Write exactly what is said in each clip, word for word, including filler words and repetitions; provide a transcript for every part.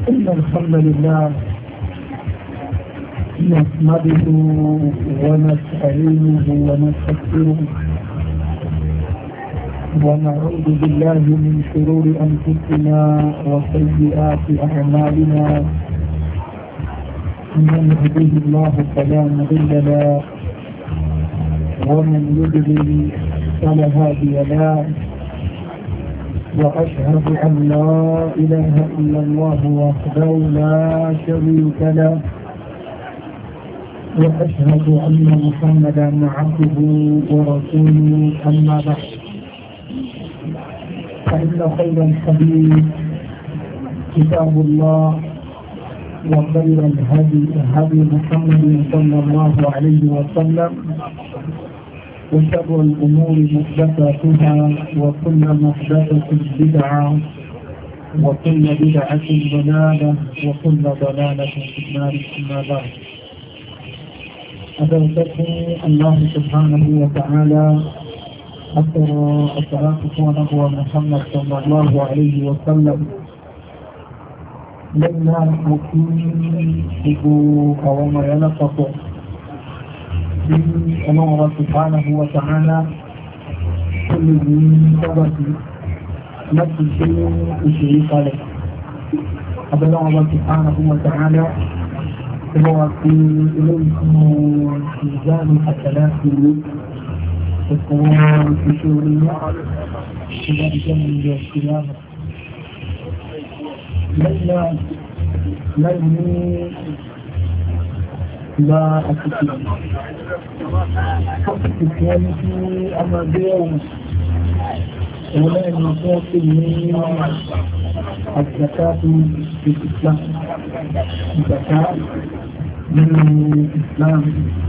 إن الحمد لله نحمده ونستعينه ونستغفره ونعوذ بالله من شرور أنفسنا وسيئات أعمالنا. من يهده الله فلا مضل له ومن يضلل فلا هادي له، وأشهد أن لا إله إلا الله وحده لا شريك له، وأشهد أن محمدا عبده ورسوله. أما بعد، فإن خير الحديث كتاب الله، وخير الهدي هدي محمد صلى الله عليه وسلم، وشر الأمور محدثاتها، وكل محدثة بدعة، وكل بدعة ضلالة، وكل ضلالة في النار. أما بعد، أدركتني الله سبحانه وتعالى أثر الصلاة ونبوة محمد صلى الله عليه وسلم لنا مكين بقوا قوام يلقفوا الله سبحانه وتعالى كل من ثبتي نفس الشيء الشريك عليه. أبدا الله سبحانه وتعالى هو في إليه ميزان الحسنات والقرآن في شهورنا إلى جنة القيامة. ليلة ليلة لا أكتب أكتب يعني في أماديو ولا نقاط من الزكاة في الإسلام. الزكاة من الإسلام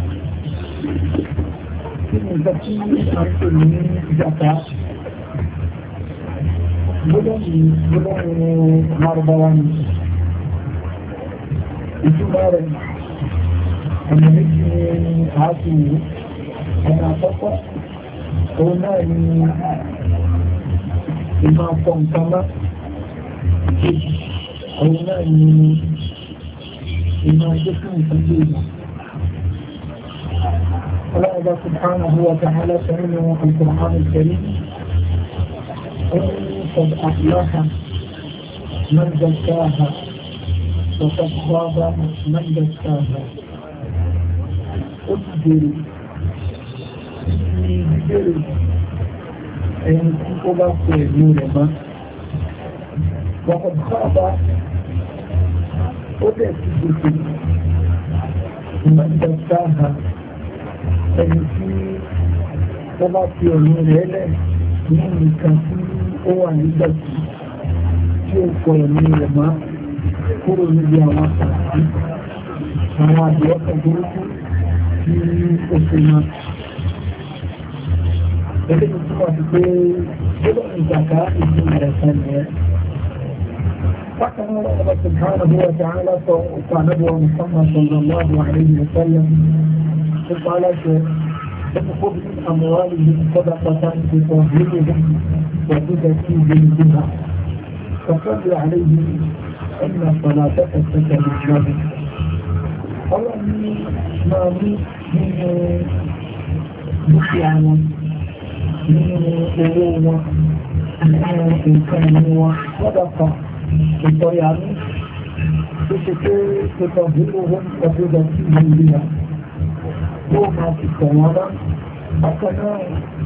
في الزكاة أكثر من الزكاة بدون بدون مرضوان إجمالا أنا مثل عاصمي أنا فقط هنا إما صنطمة هنا إما جسم سبيل. الله سبحانه وتعالى سمعه في القرآن الكريم قد أفلح من زكاها وقد خاب من دساها. اصبري اصبري إن كنت تجربة وقد خاب ودسيتي من دساها. ẹni tí ó bá fi ọ̀nà rẹ̀ lẹ̀ ní nìkan tí ó wà nígbà tí ó kọ ẹ̀mí rẹ̀ máa kúrò níbi àwọn àtàkì àwọn àdìọ́kọ̀ burúkú tí ó fi máa. Ẹgbẹ́ tó túnmọ̀ sí pé gbọ́dọ̀ ìjàkà ìsinmi rẹ̀ sẹ́lẹ̀. Bákan náà Allah subhanahu wa ta'ala sọ ọ̀pọ̀ ànábì Muhammad sallallahu alayhi wa sallam قال تأخذ من أموالهم صدقة تطهرهم وتزكيهم بها فصل عليهم أن صلاتك سكن لهم. قال ما من مشيعا من قلوب إن كان صدقة تطيعهم تطهرهم وتزكيهم بها yóò máa ti tọ̀ wọ́n náà. Bákan náà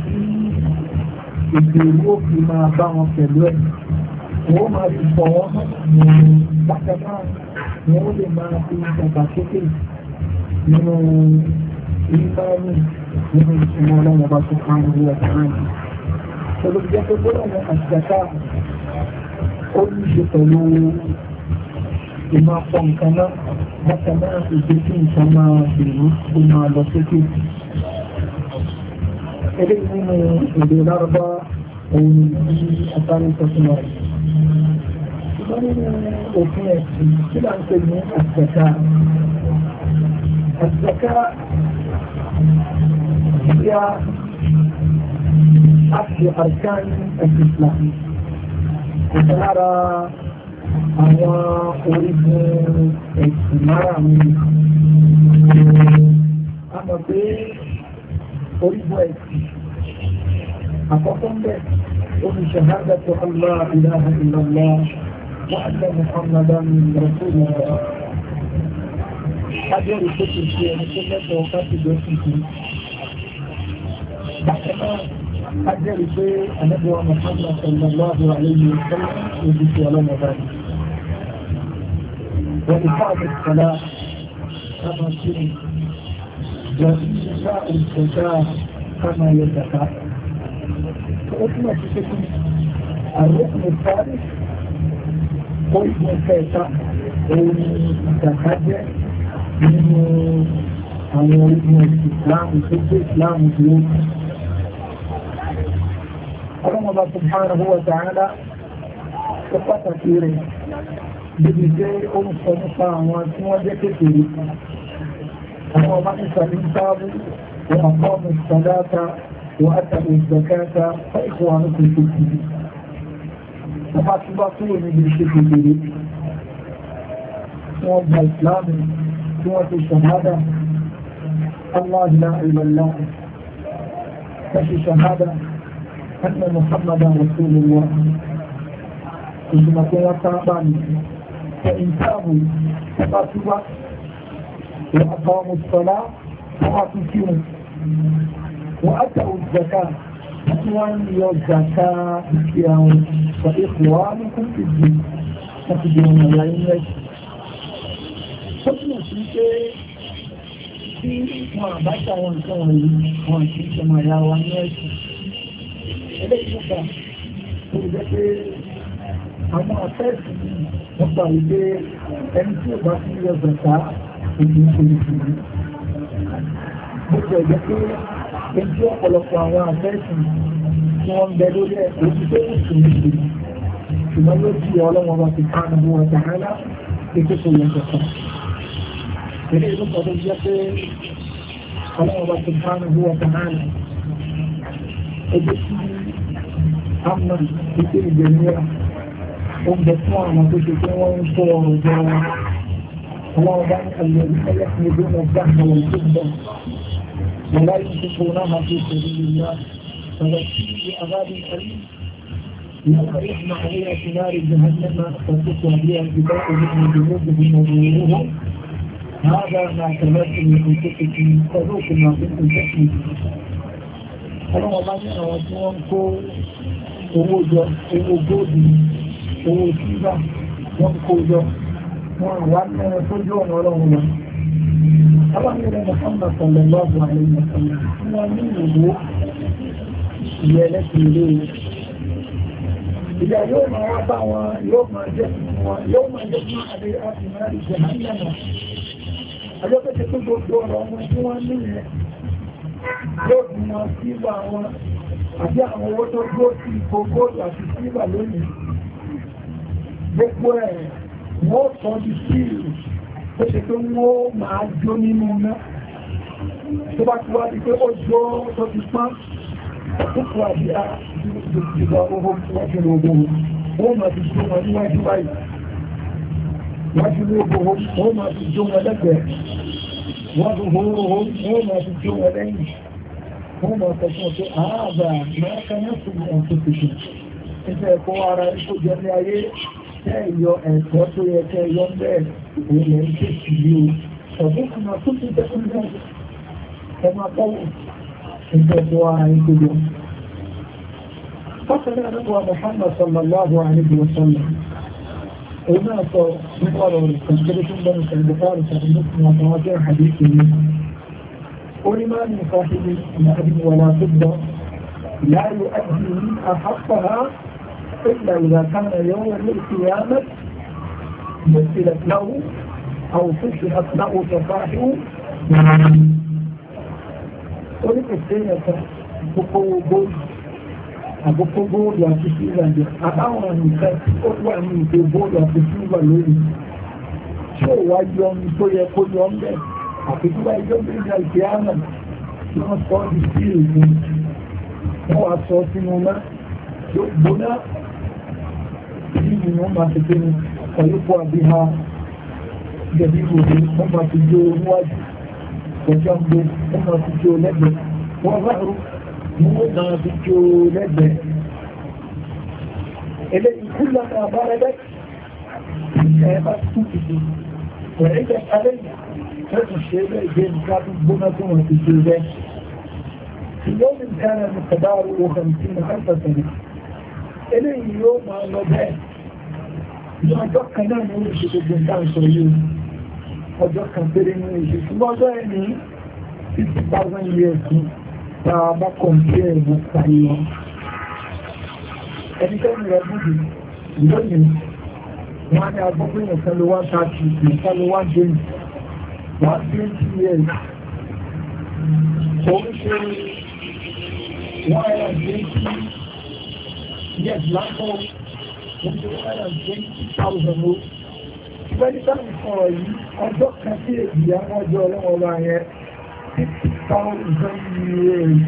èdè ìlú òfin máa bá wọn pẹ̀lú ẹ̀. Wọ́n máa ti tọ̀ wọ́n náà. Bákan náà wọ́n lè máa fi ìdàgbàsókè nínú ìmáàmù nínú ìṣúná ọlọ́run ọba tó máa ń rí ọ̀tá náà. Olùjẹ́ tó gbọ́dọ̀ ní àṣìṣàká ó ní ṣe pẹ̀lú ìmọ̀ pọ̀ nǹkan náà. Bákan náà ìgbé tí nǹkan máa bèrú ó máa lọ sókè. Eléyìí nínú èdè lárúbá òun ní àtàrí sọ́sùnmọ̀ rẹ̀. Ṣùgbọ́n nínú òfin ẹ̀sìn tí là ń pè ní àṣìṣàká. Àṣìṣàká هي أحد أركان الإسلام. وسنرى àwọn orígun ẹ̀sìn márùn-ún. A mọ̀ pé orígun ẹ̀sìn àkọ́kọ́ ń bẹ̀ omi shahadatu Allah ilaha illallah wa anna Muhammadan rasulullah. Kájẹ́rì tó ti ṣe ẹni tó lẹ́tọ̀ọ́ káṣíjọ́ tuntun. Bákan náà, kájẹ́rì pé Ànábì wa Muhammad sallallahu alayhi wa sallam ojú sí ọlọ́mọba ni. Wọ́n ti fáwọn ìsọ̀lá kama sí wọ́n ti fáwọn ìsọ̀lá kama yẹ zaka. Ó túnmọ̀ sí pé kí àrùn ìsọ̀lá kó ìgbọ̀n kẹta òun zaka jẹ́ nínú àwọn orígun ìsìláàmù tó gbé ìsìláàmù dúró. Ọlọ́mọba subhanahu wa ta'ala tó pàtàkì rẹ̀ bíbi jẹ́ ó ń sọ nípa àwọn tí wọ́n jẹ́ kékeré. Àwọn ọba ní sàlẹ̀ sáàbù wọ́n àkọ́mù sàdáta wọ́n àtàkù ìgbàkáta fẹ́ ìkọ́ àwọn tó kékeré. Wọ́n bá túbá kúrò níbi iṣẹ́ kékeré. Wọ́n gba ìsìláàmù tí wọ́n ti ṣàhádà Allah ilaha illallah wọ́n ti ṣàhádà anna Muhammadan rasulullah ìjùmọ̀ tí wọ́n sábà ní ẹ̀yìn táàbù ẹ̀bá túbá wọ́n àtàwọn sọ́lá wọ́n á tún kí wọn wọ́n á tàwọn zaka tí wọ́n ń yọ zaka ìkí àwọn sọ ìkùwà ní kúrò ìdí wọ́n ti di ọmọ ìyá inú ẹ̀sìn. Ó túnmọ̀ sí pé tí wọn àbáṣà wọn nǹkan wọ̀nyí wọn kì í ṣọmọ ìyá wa ní ẹ̀sìn. Eléyìí ló gbà tó jẹ́ pé àwọn afẹ́ẹ̀sì wọ́n gbà wípé ẹni tí ò bá fi yọ zàká èdè ìṣèlú. Bó ti ẹ̀jẹ̀ pé ẹni tí ọ̀pọ̀lọpọ̀ àwọn afẹ́ẹ̀sì tí wọ́n ń bẹ lórí ẹ̀ ló ti pé ìṣèlú. Ṣùgbọ́n ló di ọlọ́wọ́n bá ti ká nínú ọjà rárá ètò tó yẹ zàká. Ilé ìlú kan tó jẹ́ pé ọlọ́wọ́ba subhanahu wa ta'ala ẹgbẹ́ tí a mọ̀ ìpé ìgbẹ̀míra ó ń bẹ fún àwọn tó ṣe pé wọ́n ń kó ọrọ̀ jọ wọn. Ọlọ́wọ́ba ní àlẹ́rí ẹlẹ́ ní ìlú náà gbà àwọn tó ń bọ̀. Wọ́n láyé tó kó náà máa fi ṣèlú ìlú ọ̀rọ̀ sí àbábí ẹ̀rí. يخرجن عليها في نار جهنم فتكوى بها الجبال من جنوبهم وظهورهم هذا ما كنتم لأنفسكم فذوقوا ما كنتم تكسبون. Ọlọ́wọ́ bá ní àwọn tí wọ́n ń kó owó jọ, owó góòdù, owó sílvà, wọ́n kó jọ, wọ́n wá ní ẹran tó jọ ọ̀nà ọlọ́run lọ. Aláàrẹ̀ Muhammad sallallahu alaihi wa sallam wọ́n ní ìwò ìyẹ́ ẹlẹ́sìn ilé rẹ̀. Ìyá yóò máa wá bá wọn, yóò máa jẹ́ wọn, yóò máa jẹ́ fún àdé àti mẹ́rin jẹ́ hánìyàn. Àjọ́pẹ́sẹ̀ tó gbogbo ọ̀rọ̀ ọmọ tí wọ́n ní ẹ̀ yóò bí wọn sílvà wọn àti àwọn owó tó gbó sí ipò góòlù àti sílvà lónìí. Gbogbo ẹ̀ wọ́n tọ́ di sílù tó ṣe pé wọ́n máa jó nínú iná. Tó bá ti wá di pé ó jó tó ti pán, ọ̀pọ̀ àti ìgbà owó wájú lóògbò wọ́n máa ti jó wọn níwájú báyìí. Wájú lóògbò wọ́n máa ti jó wọn lẹ́gbẹ̀ẹ́. Wọ́n tó hóró wọ́n máa ti jó wọn lẹ́yìn. Wọ́n máa tẹ̀sán pé ààbà máa kaná sí ọ̀n tó ti ṣe. Ẹgbẹ́ ẹ̀kọ́ ara ẹ̀kọ́ jẹ́ ní ayé tẹ́ ìyọ ẹ̀kọ́ tó yẹ kẹ́ yọ bẹ́ẹ̀ ilẹ̀ ń ké sí ilé o. Ọ̀dọ́ kan máa tó ti tẹ́kùn náà. Ẹ máa tọ́wọ́ ẹgbẹ́ ẹ̀kọ́ ara ẹ̀kọ́ jọ. Bákan náà nípa Muhammad sallallahu alaihi wa sallam. هنا صار التنزيل من البخاري في مسلم ومواضيع حديثه ولما من صاحب مهد ولا فضة لا يؤدي منها حقها إلا إذا كان يوم القيامة مثلت له أو فتحت له صفائح ولك السنة تقوى àkókò góòlù àti sílvà jẹ́ àbáwọn nǹkan ó wà ní ìpé góòlù àti sílvà lórí tí ó wá yọ ní tó yẹ kó yọ ń bẹ̀ àti tó bá ìjọ gbígbà ìpé àmà tí wọ́n sọ di sí ìlú wọ́n wá sọ sínú ná tó gbóná tí ìlú wọn máa ti pínu ويقوى بها جميله ثم تجو الوجه وجنبه ثم تجو لبه وظهره ثم تجو لبه إليه كلما بردت كانت تجد وعدت عليه هذا الشيء بين كاتب بنة وتجوده في يوم كان مقداره خمسين ألف سنة إليه يوم الوباء ọjọ́ kan náà ní oríṣi gbogbo nǹkan sọ yìí ọjọ́ kan péré ní oríṣi ṣùgbọ́n ọjọ́ ẹ̀ ní fifty thousand years ní ta bá kọ̀m̀pé ẹ̀rọ parí wọn ẹnikẹ́ni rẹ̀ búdì lónìí wọ́n ní agbógbé nìkan ló wá thirty nìkan ló wá twenty one twenty years oríṣi one hundred twenty years lápò one hundred twenty thousand ló ìgbẹ́ni sáàmì sọ̀rọ̀ yìí ọjọ́ kan sí èdè àwọn ọjọ́ ọlọ́wọ́ bá yẹn fifty thousand years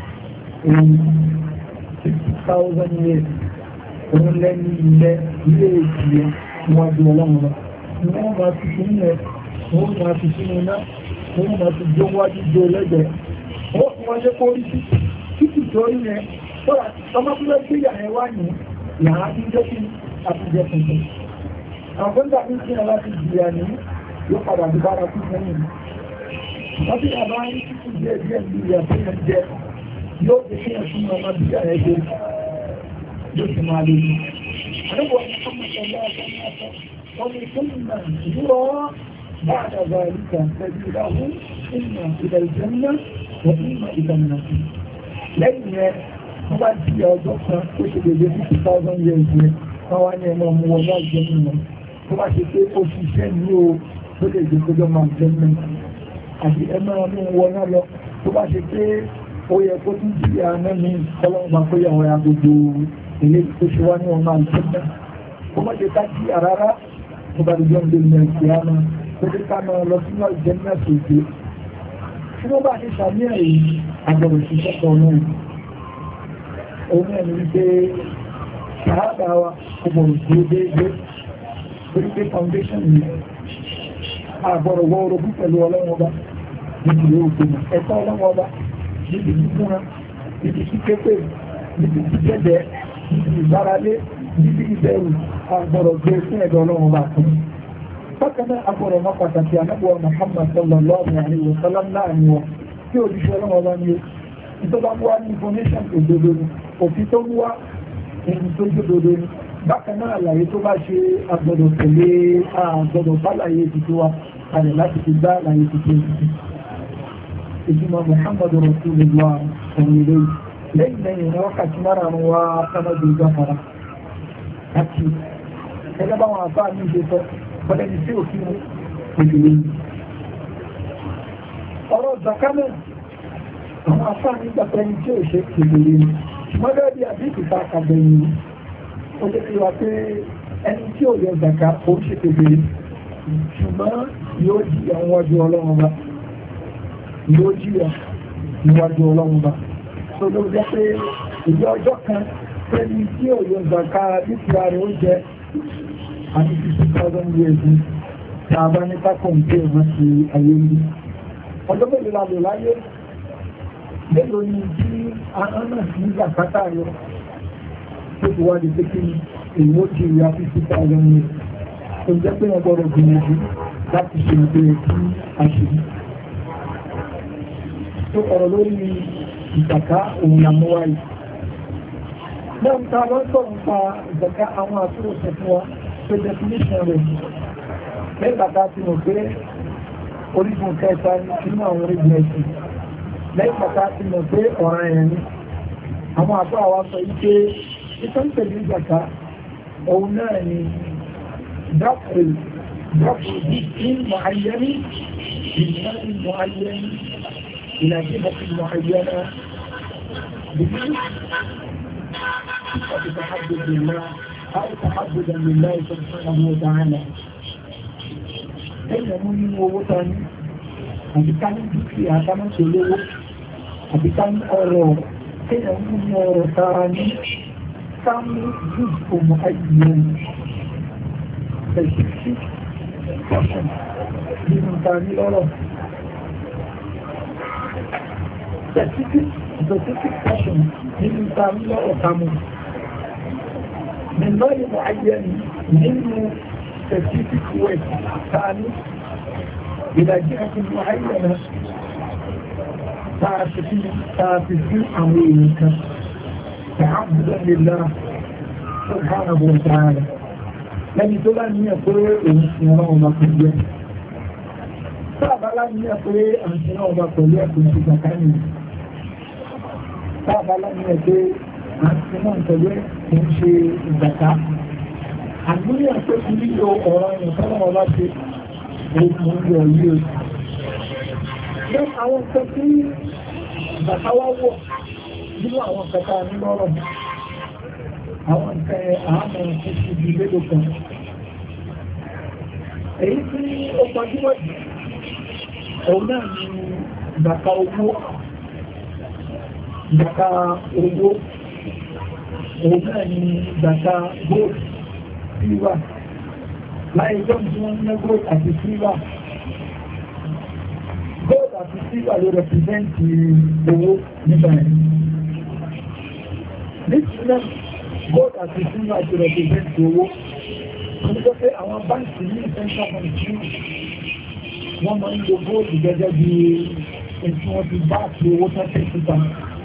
fifty thousand years òun lẹ́nu ilẹ̀ ilé èdè àwọn ọjọ́ ọlọ́wọ́ bá wọ́n máa fi sínú ẹ̀ wọ́n máa fi sínú iná wọ́n máa fi jó wájú jó lẹ́gbẹ̀ẹ́ wọ́n fún wọn jẹ́ kó rí títí tó rí yẹn ọmọ tó lọ sí ìyá ẹ̀ wá yìí yàrá tí jẹ́ kí àtijọ́ tuntun. Àwọn tó ń dàbí sí ọlá ti jìyà ní yóò padà bí bára fún sẹ́yìn. Wọ́n tí a bá ń títí díẹ̀ díẹ̀ ní ìyà tó yẹn jẹ yóò fi kí ẹ̀ fún ọmọ bí ààrẹ jẹ yóò sì máa lè ní. Àdúgbò ọmọ ọmọ ọmọ ọmọ ọmọ ìfúnnà ìdúró bá àdàbà ìlúkà pẹ̀lú ìdáhùn ìmọ̀ ìdà ìjẹ́mọ́ wọ́n ìmọ̀ ìdàmìnà. Lẹ́yìn yẹn wọ́n bá di ọjọ́ kan ó ṣe dédé fifty thousand years yẹn wọ́n wá ní ẹmọ ọmọ wọn náà jẹ́ nínú tó bá ṣe pé ó ṣiṣẹ́ ní o tó lè jẹ́ kójọ́ máa jẹ́ nínú àti ẹmọ ọmọ wọn náà lọ tó bá ṣe pé ó yẹ kó tún jí àná mi ọlọ́run máa kó yàwó ya gbogbo ilé tó ṣe wá ní ọmọ àìsàn náà kó má ṣe ká jí àrárá tó bá dé jọ́ ń lé ní ẹ̀sìn àná tó dé ká náà lọ sínú ìjẹ́ náà sòdè tí wọ́n bá ṣe ṣàníyàn yìí àgbẹ̀rẹ̀ òṣìṣẹ́ kan náà òun ẹni wípé ṣàádà wa ọgbọ̀rọ̀ tó déédé torí pé foundation ni àgbọ̀rọ̀ wọ́ orogún pẹ̀lú ọlọ́wọ́ bá níbi ìwé òkúnà ẹ̀tọ́ ọlọ́wọ́ bá níbi ìfúnra níbi kíképè níbi ìjẹ́jẹ́ níbi ìgbáralé níbi ìbẹ̀rù àgbọ̀rọ̀ gbé fún ẹ̀dọ̀ ọlọ́wọ́ bá fún bákan náà àgbọ̀rọ̀ mọ́ pàtàkì anábọ̀ Muhammad sallallahu alaihi wa sallam láàrin wọn tí òjíṣẹ́ ọlọ́wọ́ bá ní ìtọ́ba wá ní information òdodo ni òfin tó wá ẹni tó jódodo ni bákan náà àlàyé tó bá ṣe àgbọ̀dọ̀ tẹ̀lé àgbọ̀dọ̀ bálàyé tuntun wa kalẹ̀ láti fi gbá àlàyé tuntun tuntun ìjùmọ̀ Muhammadu Rasulullah ọ̀rọ̀ ilé lẹ́yìn lẹ́yìn ní wákàtí márùn-ún wa sábàbí ìgbàfara àti ẹgbẹ́ báwọn àbá mi ṣe sọ ọ̀dẹ́ni tí òfin òjòlè ọ̀rọ̀ zakamẹ́ àwọn afáà nígbàtẹ́ ní tí ó ṣe kèbèrè ní mọ́gá bí àbíkì ta kàbẹ̀yìn ó lè fi wá pé ẹni tí ó yọ zaka ó ṣe kèbèrè ṣùgbọ́n yóò jí àwọn ọjọ́ ọlọ́run bá yóò jí níwájú ọlọ́run bá tó ló jẹ́ pé ìjọ ọjọ́ kan ẹni tí ó yọ zaka dúkìá rẹ̀ ó jẹ àti fifty thousand years ní tàbá nípa kọ̀ǹpé wọn sí ayé ní ọjọ́ mélòó la lò láyé mélòó ni tí àwọn náà ní zakata yọ tó ti wá di pé kí èyí ó ti rí fifty thousand years tó jẹ́ pé wọ́n gbọ́dọ̀ gbìyànjú láti ṣe ìbéèrè sí àṣírí tó ọ̀rọ̀ lórí ìzàká òun àmúwáyé náà ń ta lọ́sọ̀ ń pa ìzàká àwọn àtúrọ̀sẹ̀ fún wa pé definition rẹ̀ lẹ́gbàtà ti mọ̀ pé orígun kẹta nínú àwọn orígun ẹ̀sìn lẹ́yìn pàtà ti mọ̀ pé ọ̀ràn ẹ̀yẹn ni àwọn àbọ̀ àwa sọ yí pé ìtọ́ntẹ̀lẹ̀ ìzàká òun náà ni dákùrù dákùrù bí i mọ̀ayẹ́rí ìmọ̀ mọ̀ayẹ́rí ìlàjẹ́ mọ̀ayẹ́rí بمعنى وبتحدد لله أو تحددا لله سبحانه وتعالى ẹ̀yẹ̀ mú nínú owó tán ní àbíká ní dúkìá àtàmọ́ tó lówó àbíká ní ọrọ̀ ẹ̀yẹ̀ mú ní ọrọ̀ sára ní sáàmù jùsù mọ̀ ayìyàn specific portion nínú ta ní lọ́rọ̀. Specific, specific portion nínú ta ní lọ́rọ̀ kàmù. من مال معين منه specific way ثاني إلى جهة معينة تعرفين أمريك تعبدا لله سبحانه وتعالى لم تلن يقول إنسان ومقيا صعب لن يقول إنسان ومقيا كنت تكامل صعب لن يقول إنسان ومقيا كنت زكاة àgbóyà tó ti nílò ọ̀rọ̀ ìrìnkáwọ̀ ọba ṣe ogun ilẹ̀ yìí ní àwọn ǹkan tí bàtàwà wọ̀ nínú àwọn kẹta nílọ́rọ̀ àwọn ǹkan àmọ́ tó ti di lédò kan èyí tí ó gbajúmọ̀ jù òun náà ni bàtà owó bàtà owó òun náà ni bàtà gold silver láì jọ́ tí wọ́n ní gold àti silver gold àti silver ló representi owó nígbà ẹ̀ nítorí gold àti silver ti representi owó wọ́n tó pé àwọn báńkì ní central bank wọ́n máa ń lo gold gẹ́gẹ́ bí ẹ̀sùn wọn ti bá àti owó tẹ́tẹ́ síta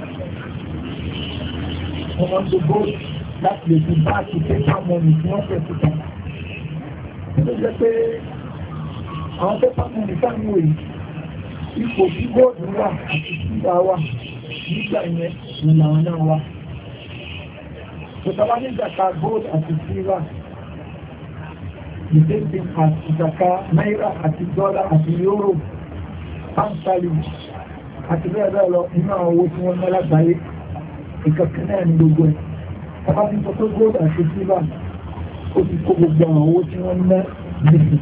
wọ́n máa ń lo gold láti lè fi bá ti pépà mọ́nì tí wọ́n tẹ̀ síta. Ó jẹ́ pé àwọn pépà mọ́nì sáàmù èyí ipò tí góòdù wà àti sígbà wà nígbà yẹn ní làwọn náà wà. Tòtàwá ní ìjàkà góòdù àti sílvà ìdẹ́gbẹ̀ àti ìjàkà náírà àti dọ́là àti yóró pàǹtàlì àti bẹ́ẹ̀ bẹ́ẹ̀ lọ nínú àwọn owó tí wọ́n ná lágbàáyé ìkẹ̀kẹ́ náà ní gbogbo ẹ̀. Ọba ti sọ pé gold àti silver ó ti kó gbogbo àwọn owó tí wọ́n ná nìsí.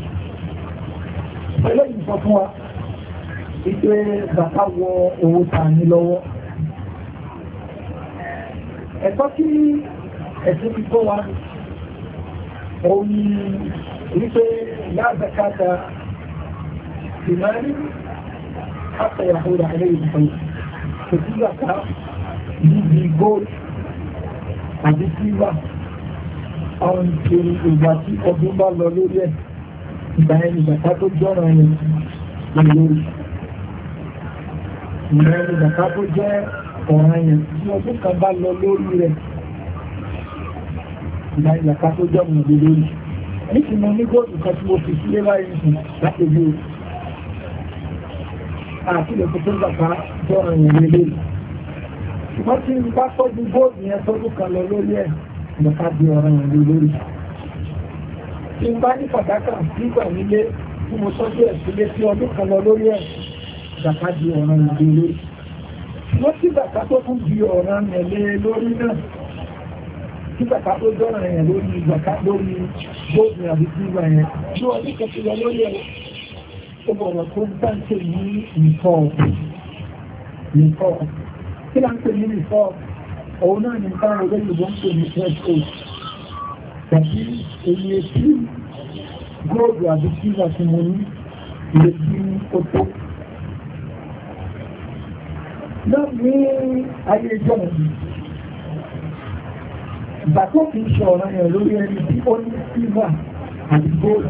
Pẹ̀lú ìsọ fún wa, ìpé bàtà wọ owó ta ní lọ́wọ́. Ẹ̀kọ́ tí ẹ̀sìn ti kó wa, òun ni wípé láàbẹ̀káta ìmáàrí àtẹ̀ ìyàwó àlẹ́ ìfẹ́. Kò sí bàtà níbi gold àti sílvà àwọn ìṣòro ìgbà tí ọdún bá lọ lórí ẹ̀ ìgbà ẹni bàtà tó jọ́rọ̀ ẹni lórí ìgbà ẹni bàtà tó jẹ́ ọ̀rọ̀ ẹni tí ọdún kan bá lọ lórí rẹ̀ ìgbà ẹni bàtà tó jọ́rọ̀ ẹni lórí nítorí mo ní góòtù kan tí mo fi sílé báyìí sùn láti bí àti lè tó bàtà jọ́rọ̀ ẹni lórí ṣùgbọ́n tí n bá tọ́jú góòdù yẹn tọ́jú kan lọ lórí ẹ̀ lọ́ka di ọ̀rọ̀ ìlú lórí. Tí n bá ní pàdákà nígbà nílé tí mo tọ́jú ẹ̀ sílé tí ọdún kan lọ lórí ẹ̀ lọ́ka di ọ̀rọ̀ ìlú lórí. Wọ́n tí bàtà tó tún di ọ̀rọ̀ ẹ̀lẹ́ lórí náà tí bàtà tó dọ́rọ̀ ẹ̀ lórí bàtà lórí góòdù àbí sílvà yẹn tí ọdún kan ti lọ lórí ẹ̀ ó bọ̀rọ̀ tó bá ń tè ní nǹkan kí la ń pè ní ìfọ́ òun náà ní bá ọjọ́ ìlúgbọ́n ń pè ní threshold tàbí èyí etí góòdù àbí sílvà tí mo ní ilé tí ó tó. Náà ní ayé ìjọ ìgbà tó kìí ṣe ọ̀rọ̀ yẹn lórí ẹni tí ó ní sílvà àti góòdù.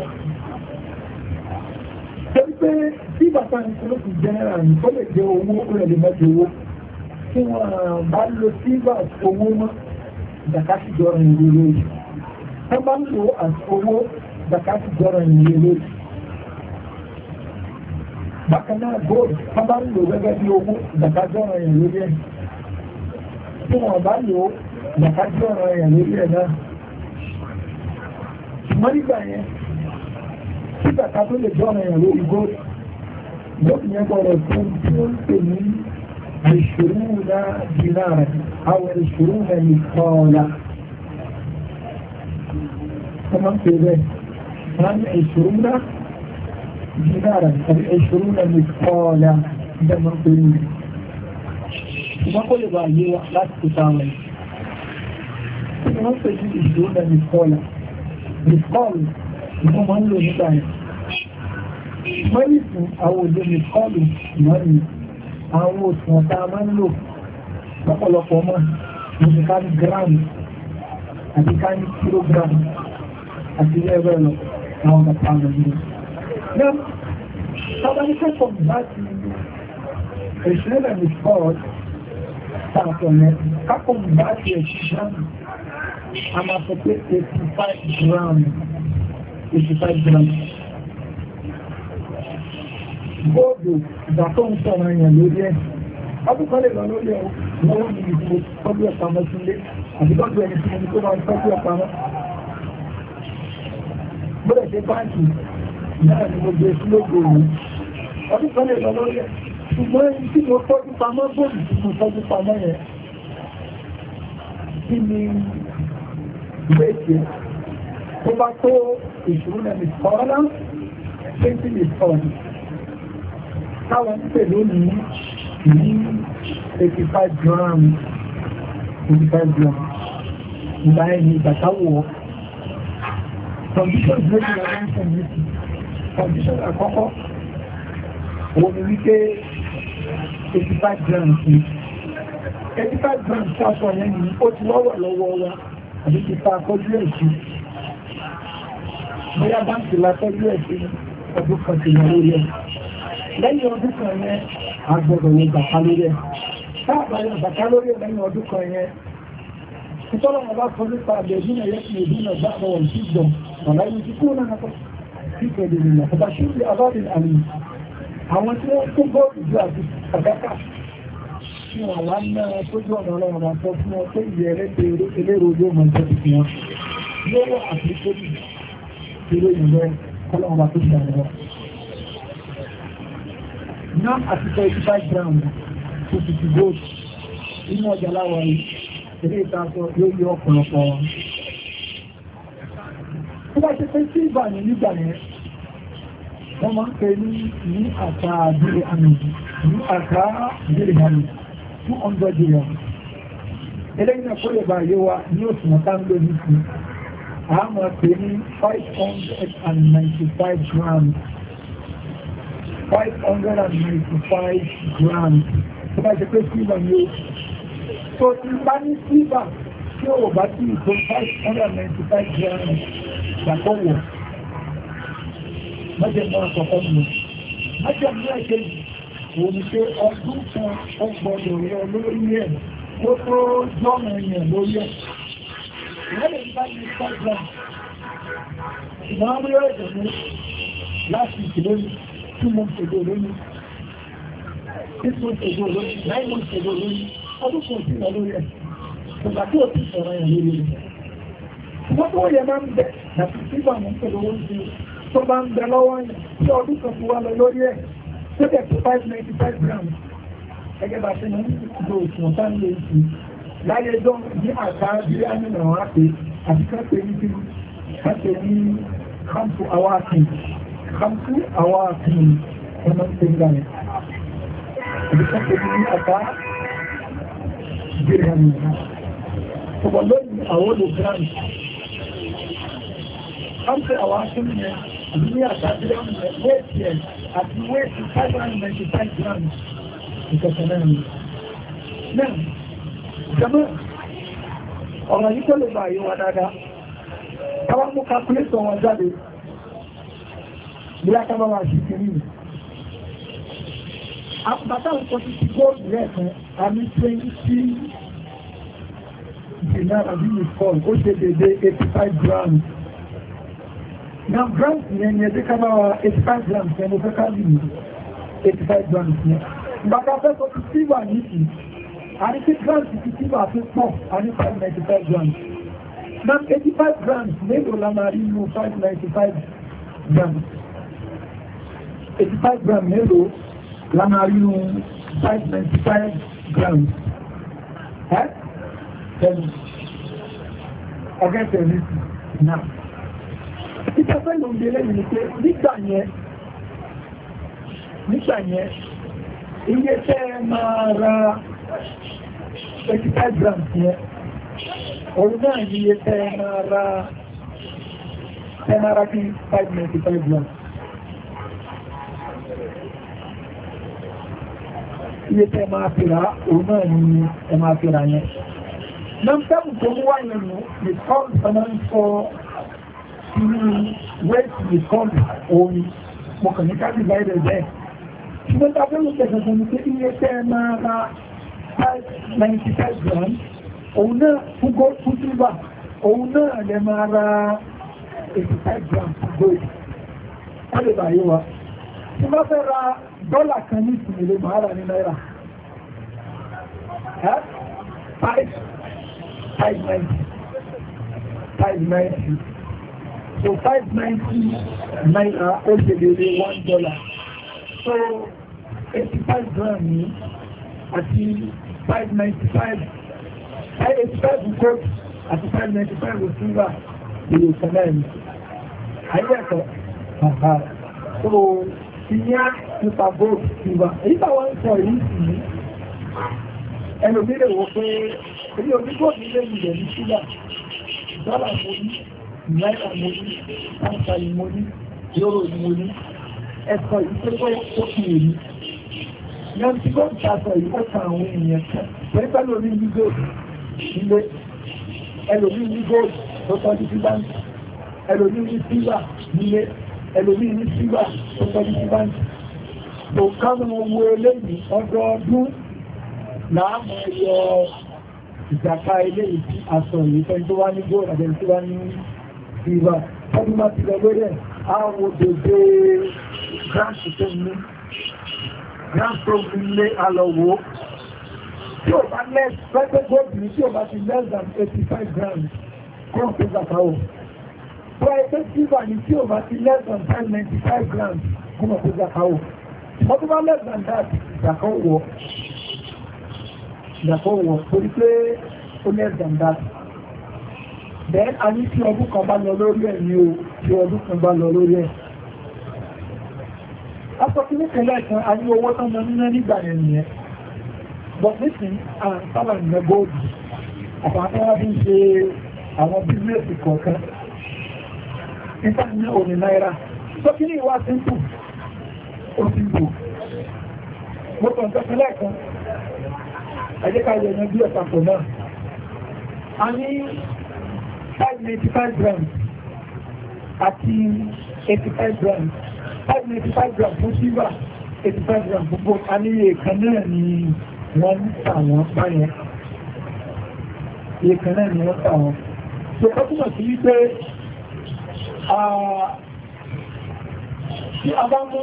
Torí pé sílvà tá ní kúrò fún general ní kó lè jẹ owó ó lè lè mẹ́jọ owó. Tí wọ́n bá lo sílvà owó mọ́, ìdàkásí jọrọ ìlú lórí. Wọ́n bá ń lo owó, ìdàkásí jọrọ ìlú lórí. Bákan náà gold, wọ́n bá ń lo gẹ́gẹ́ bí owó, ìdàkásí jọrọ ìlú lórí ẹ̀. Tí wọ́n bá lo ìdàkásí jọrọ ìlú lórí ẹ̀ náà. Ṣùgbọ́n nígbà yẹn, tí bàtà tó lè jọrọ ìlú lórí gold, gold yẹn gbọ́dọ̀ fún tí ó ń pè ní عشرون دينارا أو عشرون مثقالا تمام كده هم عشرون دينارا أو عشرون مثقالا ده منطقي وما كل بقى لا تتعامل هم تجي عشرون مثقالا mìkọ́ọ̀lù ni wọ́n máa ń lò nígbà yẹn mọ́lì fún àwọn òde mìkọ́ọ̀lù mọ́lì àwọn òṣùwọ̀n tá a máa ń lò lọ́pọ̀lọpọ̀ mọ́ ní ká ní gíráàmù àti ká ní kílógíráàmù àti ẹgbẹ́ lọ àwọn ọ̀pá àmàlùmí. Náà, sábà ní kẹ́kọ̀ọ́ láti ìṣẹ́lẹ̀ mìkọ́ọ̀lù tààtọ̀ yẹn kápọ̀ láti ẹ̀sìn gíráàmù a máa sọ pé eighty-five grams eighty-five grams góòdù ìgbà tó ń sọ̀rọ̀ èèyàn lórí ẹ̀ ọdún kan lè lọ lórí ẹ̀ lọ́wọ́ ní ìdíbò tọ́jú ẹ̀pá mọ́ sílé àti tọ́jú ẹni tí mo tó máa ń tọ́jú ẹ̀pá mọ́ bọ́dẹ̀ ṣe báńkì náà ni mo gbé sí lógo òun ọdún kan lè lọ lórí ẹ̀ ṣùgbọ́n ẹni tí mo tọ́jú pamọ́ góòdù tí mo tọ́jú pamọ́ yẹn kí ni ìgbésẹ̀ tó bá tó ìṣòro náà ní kọ́ọ́lá twenty minutes táwọn ń pè lónìí ní eighty-five grams eighty-five grams ìgbà ẹni ìgbàtàwọ̀ conditions méjì lọ ń fún mi condition àkọ́kọ́ òun ni wípé eighty-five grams ní eighty-five grams sáfọ̀ yẹn ni ó ti lọ́wọ́ lọ́wọ́ wa àbí ti ta akọ́jú ẹ̀sí bóyá báńkì látọ́jú ẹ̀sí ọdún kan ti lọ lórí ẹ̀ lẹ́yìn ọdún kan yẹn agbọ́dọ̀ yẹn gbàká lórí ẹ̀ táàbà yẹn gbàká lórí ẹ̀ lẹ́yìn ọdún kan yẹn ìtọ́lọ̀ wọn bá sọ nípa àbẹ̀dún ẹ̀yẹ́ sí ìdún náà dáàbọ̀ wọ̀n sí gbọ̀n ọ̀la yìí ti kúrò náà sí pẹ̀lú ìlú ọba sí ilé abáàbìn àmì àwọn tí wọ́n tó bọ́ ìjọ àti àdáká tí wọ́n wá ná tójú ọ̀nà ọlọ́run àtọ́ fún wọn pé ìyẹ̀rẹ́ elérò yóò mọ̀ jẹ́ tuntun wọn yóò wọ́n àti tóbi ìró ìrẹ́ kọ́lọ́run bá tó ṣe àwọn náà àti thirty-five grams tó ti ti gold inú ọjà láwọ̀ yìí ilé ìtàkọ̀ yóò yọ ọ̀pọ̀lọpọ̀ wọn. Tó bá ṣe pé sí ìgbà ní nígbà yẹn wọ́n máa ń pè ní ní àṣà àdúrà àmì ní àṣà àdúrà àmì two hundred billion. Eléyìí náà kó lè bá yé wa ní oṣù mọ́ta ń lò ní sí a máa pè ní five hundred ninety-five grams five hundred ninety-five grams tó bá ṣe pé sílọ̀ ní oṣù tó ti bá ní sílọ̀ tí ó bá tí ìtò five hundred ninety-five grams ṣàkọwọ̀ mọ́jẹ̀mọ́ àkọ́kọ́ nù mọ́jẹ̀mọ́ ẹ̀kejì òun ni pé ọdún kan ọgbọ̀dọ̀ rẹ lórí ẹ̀ ó tó jọ́nà èèyàn lórí ẹ̀ ìrẹ́lẹ̀ bá ní five grams ìgbọ́n rí ẹ̀jẹ̀ ní láti ìkìlórí two months ago lónìí six months ago lónìí nine months ago lónìí ọdún kan sí lórí ẹ̀ ìgbà tí ó ti sọ̀rọ̀ ẹ̀ lórí ẹ̀ ṣùgbọ́n tó yẹ máa ń bẹ̀ àti sígbà mọ́ pẹ̀lú oúnjẹ tó bá ń bẹ lọ́wọ́ yẹn tí ọdún kan ti wá lọ lórí ẹ̀ tó bẹ̀ tó five ninety five grams ẹgẹ́ bá ṣe máa ń lo òṣùwọ̀n tá ń lè ṣe láyé dán ní àká bí á nínú àwọn àpè àti kápẹ́ ní kí kápẹ́ ní khamsu awakin khamsu awakin ẹmọ ń tẹ́gbà rẹ̀ àti kápẹ́ ní àká dirham ṣùgbọ́n lónìí àwọn olùgbàmù khamsu awakin yẹn ní àká dirham yẹn wéètì ẹ̀ àti wéètì five hundred ninety five grams ìkẹsẹ̀ náà ni náà jẹ́mọ́ ọ̀rọ̀ yìí tó lè bá yí wa dáadáa káwà mú kàkúlẹ́tọ̀ wọn jáde bí ákábá wà sí kìí ní àpàtà nǹkan ti ti góòlù lẹ́ẹ̀kan àmì twenty dinar àbí nìkan ó ṣe dédé eighty-five grams now grams yẹn ni ẹgbẹ́ kábá wa eighty-five grams yẹn mo fẹ́ ká bì ní eighty-five grams yẹn ìgbàgbà fẹ́ sọ ti síwà nìkì a ní six grams ti síwà tó pọ̀ a ní five ninety-five grams now eighty-five grams mélòó la máa rí nínú five ninety-five grams eighty-five grams mélòó la máa rí nínú five ninety-five grams ẹ́ tẹ́lú ọgẹ́ tẹ̀lú náà ìtẹ́fẹ́ ló ń gbé lẹ́yìn ní pé nígbà yẹn nígbà yẹn iye tẹ́ máa ra eighty-five grams yẹn òun náà ní iye tẹ́ máa ra ten naira kí five ninety five grams. Iye tẹ́ máa fi rà òun náà ni ẹ máa fi rà yẹn. Nọ́mbẹ́bù tó mú wá yẹn nù nìkan ìfẹ́nà ń sọ inú wéètì nìkan òun mo kàn ní káàdì báyìí bẹ́ẹ̀. Ṣùgbọ́n tàbí ó tẹ̀sán fún mi pé iye tẹ́ máa ra five ninety five grams òun náà fún gold fún silver òun náà lè máa ra eighty five grams fún gold. Wọ́n lè bàyé wa. Tí wọ́n fẹ́ ra dọ́là kan ní ìsinmi máa rà ní náírà. Five, five ninety, five ninety. So five ninety naira ó ṣe lè one dollar. So eighty-five grams ní àti five ninety-five, five eighty-five gold àti five ninety-five silver ìlú ìsẹ̀lẹ̀ ní. Ayé ẹ̀kọ́, àhà. So ìyá nípa gold silver. Èyí táwọn ń sọ yìí sì ní ẹlòmílẹ̀ wọ pé èyí onígbòdì lè nílẹ̀ ní ṣúgà, dọ́là mo ní, náírà mo ní, sáńtàlì mo ní, yóró mo ní, ẹ̀sọ̀ ìpínlẹ̀ ó kì í ní. Yẹn tí kò ń sàtọ̀ yìí ó kan àwọn èèyàn kan, pẹ̀lú pẹ̀lú orí ní gold nílé, ẹlòmí ní gold tó tọ́jú sí báńkì, ẹlòmí ní sílvà nílé, ẹlòmí ní sílvà tó tọ́jú sí báńkì. Tó káwọn owó eléyìí ọdọọdún láàmù ẹyọ ìjàkà ilé ìdí aṣọ ìyíkẹ́ tó wá ní gold àjẹ́ tó wá ní silver. Ọdún máa ti lọ lórí ẹ̀, àwọn òdòdó grand tó ní grand tó ní alọ́wọ́ tí ó bá less pẹ́pẹ́ gold ní tí ó bá ti less than eighty-five grams kọ́ pé zakao. Pẹ́pẹ́ silver ní tí ó bá ti less than five ninety-five grams kọ́ pé zakao. Ọdún bá less than that zakao wọ́ ìyàtọ̀ wọ̀ torí pé ó less than that. Then a ní tí ọdún kan bá lọ lórí ẹ̀ ní o tí ọdún kan bá lọ lórí ẹ̀. A sọ kí ní kẹlẹ́ kan a ní owó tán lọ nínú nígbà yẹn nìyẹn. But nísìn à ń sábà ní góòdù àtàwọn wá bí ń ṣe àwọn bísíǹsì kọ̀ọ̀kan. Nípa ní òní náírà. Sọ kí ní ìwà simple ó ti bò. Mo tàn tẹ́kẹ́lẹ́ kan. Àjẹ́ká yẹ̀yàn bí ọ̀pàpọ̀ náà. A ní five ninety-five grams àti eighty-five grams. five ninety-five grams fún silver, eighty-five grams fún gold. A ní èèkàn náà ni wọ́n ń tà wọ́n báyẹn. Èèkàn náà ni wọ́n tà wọ́n. So, ó túnmọ̀ sí wípé tí a bá mú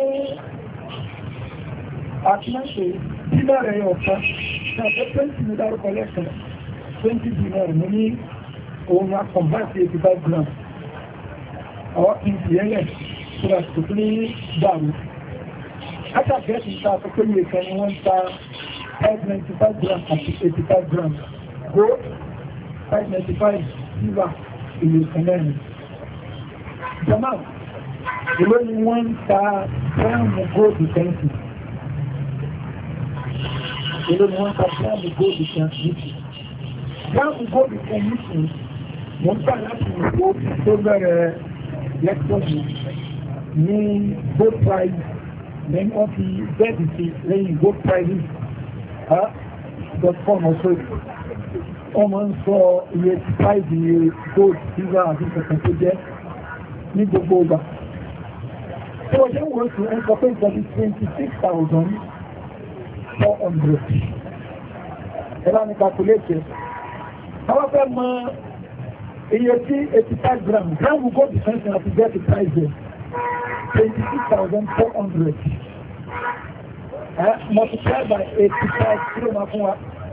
àtúnṣe dinar ẹ̀yọ̀ ọ̀kan ṣàtẹ́ twenty ní dárúkọ lẹ́sàn twenty dinar mú ní ohun akọ̀mbáṣe eighty-five grams àwọn kìí ẹ̀yẹ̀ ṣúra tó tún ní dàrú. Átàgẹ́sì ta sọ pé iye kan ni wọ́n ta five ninety-five grams àti eighty-five grams gold five ninety-five silver iye kan lẹ́nu. Jama ìlú ni wọ́n ta gíráàmù gold twenty. Èlò ni wọ́n ta gíráàmù góòlù kan nìtì. Gíráàmù góòlù kan nìtì, mo ń gbà láti ìwò tó bẹ̀rẹ̀ lẹ́kọ̀ọ́dù ní gold price, lẹ́yìn wọ́n fi bẹ́ẹ̀dì sí lẹ́yìn gold prices dot com ọ̀sọ́. Wọ́n máa ń sọ iye price iye gold, silver àti ìkọ̀kan tó jẹ́ ní gbogbo ọgbà. Tí wọ́n jẹ́ wọ́n sí ẹ̀kọ́ pé ìjọba twenty-six thousand four hundred. Ẹlá ní calculate. Àwọn fẹ́ mọ iye tí eighty-five grams, gram gold defense àti get the price twenty-six thousand four hundred. Eh, multiply by eighty-five kilo ma fún wa.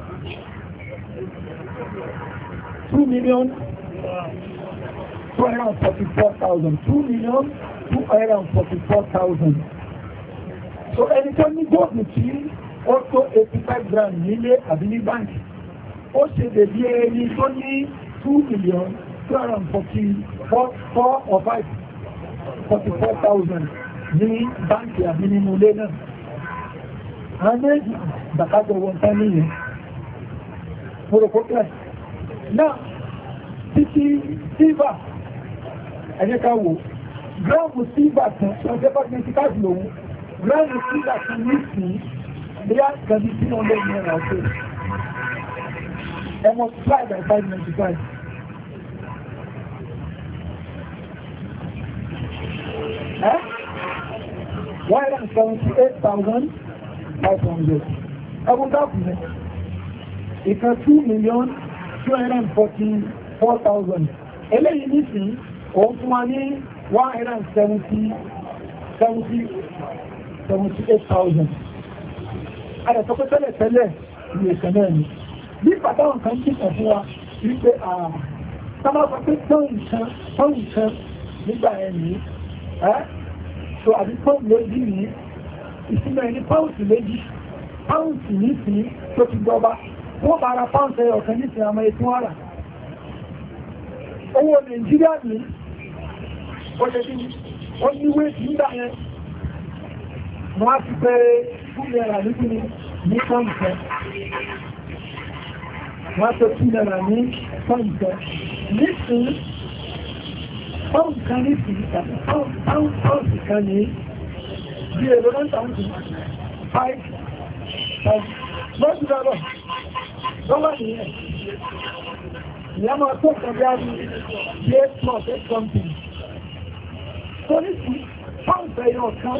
two million two hundred forty-four thousand. two million two hundred forty-four thousand. So ẹni tó ní gold tí ó tó eighty-five grams nílé àbí ní báńkì ó ṣe dèbí ẹni tó ní two million two hundred forty-four four or five forty-four thousand ní báńkì àbí nínú ilé náà. Àwọn méjì dàkájọ wọn tán níyẹn fòròkókẹ́ náà títí silver ẹ̀jẹ̀ ká wò gíráàmù sílvà kan ọjọ́ bá twenty five lòun gíráàmù sílvà kan ní sí bí a gàdí sí ọ̀lẹ́ náírà ọ̀sẹ̀ ẹ multiply by five ninety five. Eh? one hundred seventy-eight thousand five hundred. Ẹgbùn dákùn ní. Ìkan two million two hundred forty-four thousand. Eléyìí nísìn, òun fún wa ní one hundred seventy, seventy, seventy-eight thousand. Adẹ̀ sọ pé tẹ́lẹ̀ tẹ́lẹ̀ ìwé ìkan náà ni. Bí pàtàkùn kan kíkàn fún wa, wípé àà, sábà sọ pé tán ìkan, tán ìkan nígbà ẹni, ẹ́ so àbí pọ́ùn méjì ní ìsinmi ẹni pọ́ùnsì méjì pọ́ùnsì nísìnyí tó ti gbọ́bá wọ́n bá ra pọ́ùnsì ẹyọ kan nísìnyí àmọ́ ètò ara owó Nàìjíríà ní ó ṣe bí ó níwé nígbà yẹn wọ́n á ti pẹ́ fún náírà nígbìní ní pọ́ùnsì wọ́n á pẹ́ fún náírà ní pọ́ùnsì nísìnyí pound kan ní sí pound pound pound kan ní bí èrò náà tàún sí five five lọ́jú dábọ̀ dọ́là nìyẹn ìyá máa tó kọjá ní eight plus eight something tó ní sí pound ẹ̀yọ kan